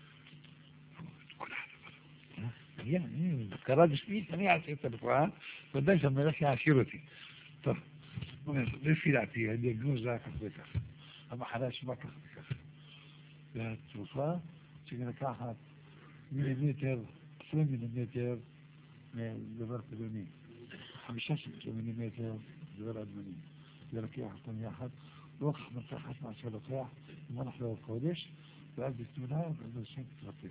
Speaker 1: אני קרא בשמית, אני אעשה את הרפואה, ודאי שהמלך יעשיר אותי. טוב, לפי דעתי, הדיאגנוזה כך וכך. המחלה שמה כך וכך. והתרופה שנלקחת מילימטר, עשרים מילימטר מדבר פלוני, חמישה עשר מילימטר דבר אדמוני. ולקח אותם יחד, לא כך מנצחת מה שלוקח, ומונח לו חודש, ואז בתמונה, ואז השם תתרפא.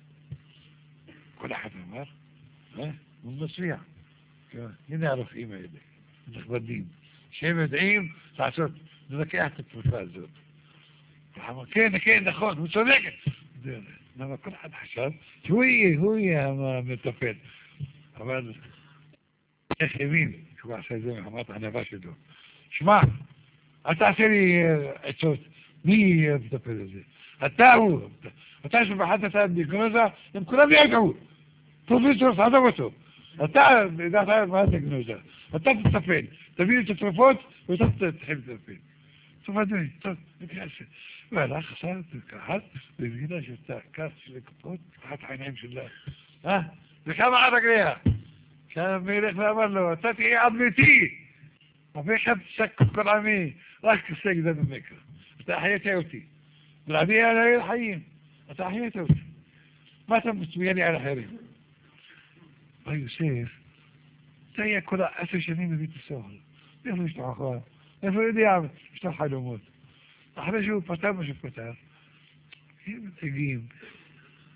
Speaker 1: כל אחד אמר, הוא מצביע. הנה הרופאים האלה, נכבדים, שהם יודעים לעשות, לנקח את התרופה הזאת. אמר, כן, כן, נכון, הוא צודק. למה כל אחד חשב שהוא יהיה, הוא יהיה המטפל. אבל איך הבין שהוא עשה את זה מחמת הענווה שלו. שמע, אל תעשה לי עצות, מי יהיה המטפל הזה? אתה הוא, אתה שבחת את הדיאגנוזה, הם כולם ידעו. פרופסור, תעזוב אותו. אתה ידעת מה הדיאגנוזה. אתה תטפל, תביא את התרופות ואתה תתחיל לטפל. טוב אדוני, טוב, נתייעשה. והלך, עשה את זה ככה, והבינה שאתה כף של הקופות, פתחת העיניים שלה. אה? וכמה עד רגליה? שהמלך ואמר לו, אתה תהיה עד ביתי. אבל אחד שק כל עמי, רק כסק דם במקר. אתה חיית אותי. ולעדי היה לה חיים. אתה חיית אותי. מה אתה מצביע לי על אחרים? ויוסף, זה היה כל עשר שנים בבית הסוהר. איפה יש לך אחר? איפה יודע? יש לך חלומות. אחרי שהוא פתר מה שפתר, הם מציגים,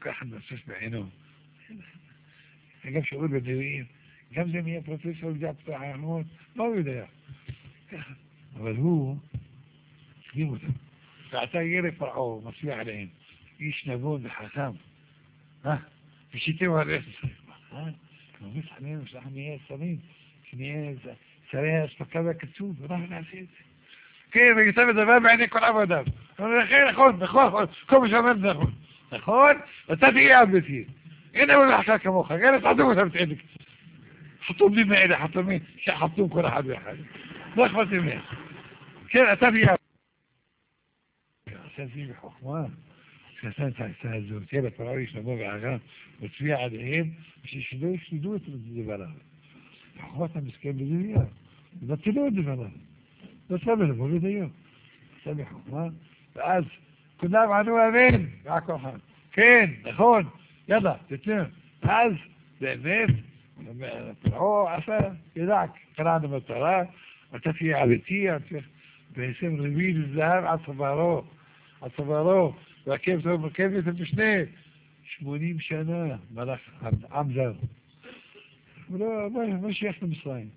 Speaker 1: ככה נוסס בעינו. גם שיעור בדברים, גם זה נהיה פרופסור לדעת פעמות, מה הוא יודע? ככה. אבל הוא, סגים אותם. ועתה ילד פרעו, מצביע עליהם. איש נבון וחכם. אה? ושיתהו הרס. אה? כמו מתחנן, ושאנחנו נהיה שרים, שנהיה שרי ההספקה והקצוב, ואנחנו נעשה את זה. כן, ויותר מדבר בעיני כל עבודיו. אבל לכן, נכון, נכון, כל מה שאומר זה נכון. נכון? ואתה תהיה עד ביתי. הנה הוא לחכה כמוך, כן, תעדו אותם תעדק. חתום לי מאלה, חתומים, שחתום כל אחד ואחד. לא אכפת לי מהם. כן, אתה תהיה עד ביתי. עשיתי בחוכמה. שעשה את העצה הזאת, ילד פרעו יש לבוא והאגם, וצביע עליהם, ושלא ישדדו את הדבר הזה. חוכמת המסכן בדביה, ובטלו את דבר הזה. לא סבא לבוא לדיו. עשה בחוכמה, ואז כולם ענו אמן, ועקו אחד. כן, נכון, יאללה, תתנו. אז, באמת, פרעו עשה, ידעק, קראנו מטרה, אתה תהיה עביתי, והסם רביעי לזהב עד צווארו, עד צווארו, והכיף טוב מרכב את המשנה, שמונים שנה, מלך עם זר. ולא, מה שייך למצרים?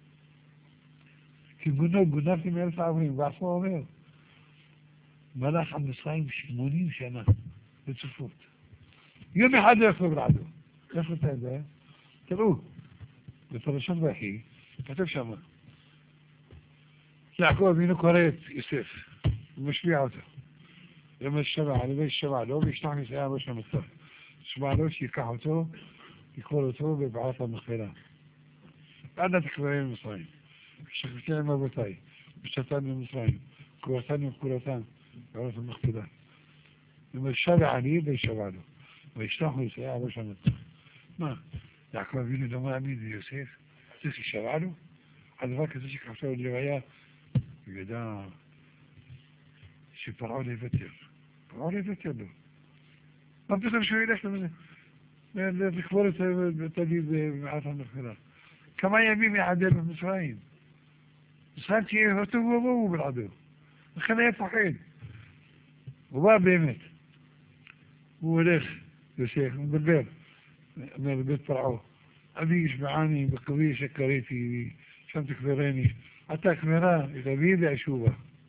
Speaker 1: כי גונו, גונבתי מאלף העברים, ועצמו אומר, מלך עם מצרים שמונים שנה, בצופות. יום אחד לא יחלו בלעדו. איפה אתה יודע? תראו, בפרשת ויחי, כתוב שם, יעקב אבינו קורא את יוסף, ומשביע אותו. למה שבע, למה שבע לו, וישלח מסייע ראש המצב. שבע לו שיקח אותו, יקרוא אותו בבעלת המכפלה. ועד התקברים במצרים. שחרתי עם אבותיי, ושתן במצרים, קורתן וקורתן, בעלת המכפלה. למה שבע אני, וישבע לו. וישלח מסייע ראש המצב. מה? יעקב אבינו לא מאמין ליוסף? זה ששבע לו? הדבר כזה שקחתו ללוויה, הוא ידע שפרעו להיוותר. פרעו להיוותר לו. מה פתאום שהוא ילך לזה? לקבור את אביו במעט המכפלה. כמה ימים יעדר במצרים. מצרים תהיה אותו ובואו בלעדו. לכן היה פחד. הוא בא באמת. הוא הולך, יוסף, הוא מדבר. אומר לבית פרעו. אבי ישבעני בקווי שקריתי, שם תקברני. אתה קברה את אבי ואשובה.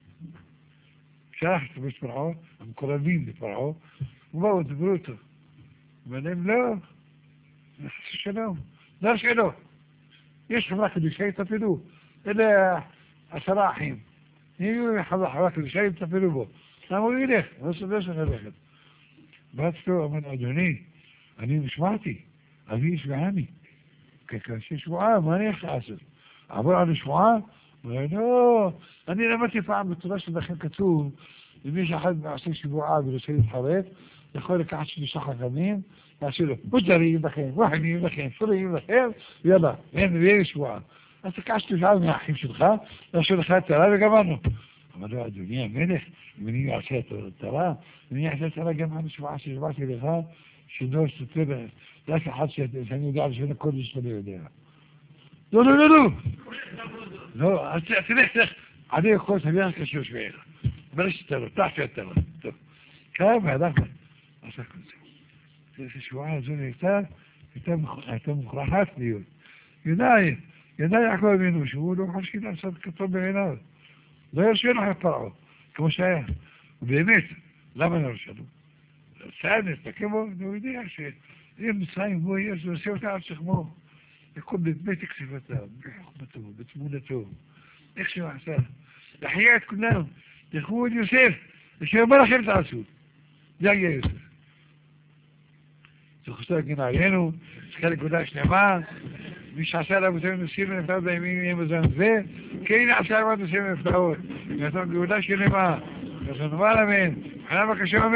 Speaker 1: שלח את בית פרעו, המקורבים לפרעו, ובאו, דברו אותו. אומר להם, לא, נחסו שלום, לא שלום. יש חברה קדושי, תפילו. אלה עשרה אחים. יהיו חברה קדושי, תפילו בו. למה הוא ילך? לא סובר שלך ללכת. באצתו, אמר, אדוני, אני נשמעתי, אבי ישבעני. ככאשר שבועה, מה אני איך לעשות? עבור על השבועה? אומר, לא, אני למדתי פעם בתורה שלכם כתוב, אם יש אחד מעשה שבועה ורוצה להתחרט, יכול לקחת שלושה חכמים, לעשה לו, מוג'רים לכם, וחנים לכם, פוריים לכם, ויאללה, ואין שבועה. אז תקח שלושה מהאחים שלך, לעשה לך את תורה וגמרנו. אמר לו, אדוני המלך, אם אני אעשה את התורה, אני אעשה את התורה גם על השבועה ששבעתי לך, שלא סותר, לאף אחד שאני יודע שאין הקודש שאני יודע. לא, לא, לא, לא. לא, אז תלך, תלך. אני יכול להביא לך קשור שביעיך. בלש תתלו, תחשי התלו. טוב. כמה, הלכת. עשה כל זה. זה שבועה הזו הייתה, הייתה מוכרחת להיות. ידע, ידע יעקב אבינו, שהוא לא חשקי לעשות כתוב בעיניו. לא ירשה לך פרעו, כמו שהיה. ובאמת, למה לא ירשה לו? סעד, תקמו, הוא יודע שאם מצרים בו יש, הוא עושה אותה על שכמו. يكون ببيت كسفتها بحكمته بتمونته איך שהוא עשה לחיית כולם תחוו את יוסף ושאומר לכם תעשו זה היה יוסף זוכשתו הגנה עלינו שחלק גודל שלמה מי שעשה לה בוטים נוסעים ונפתעות בימים יהיה מזון זה כן עשה לה בוטים נפתעות נתון גודל שלמה נתון נאמר אמן חנה בקשה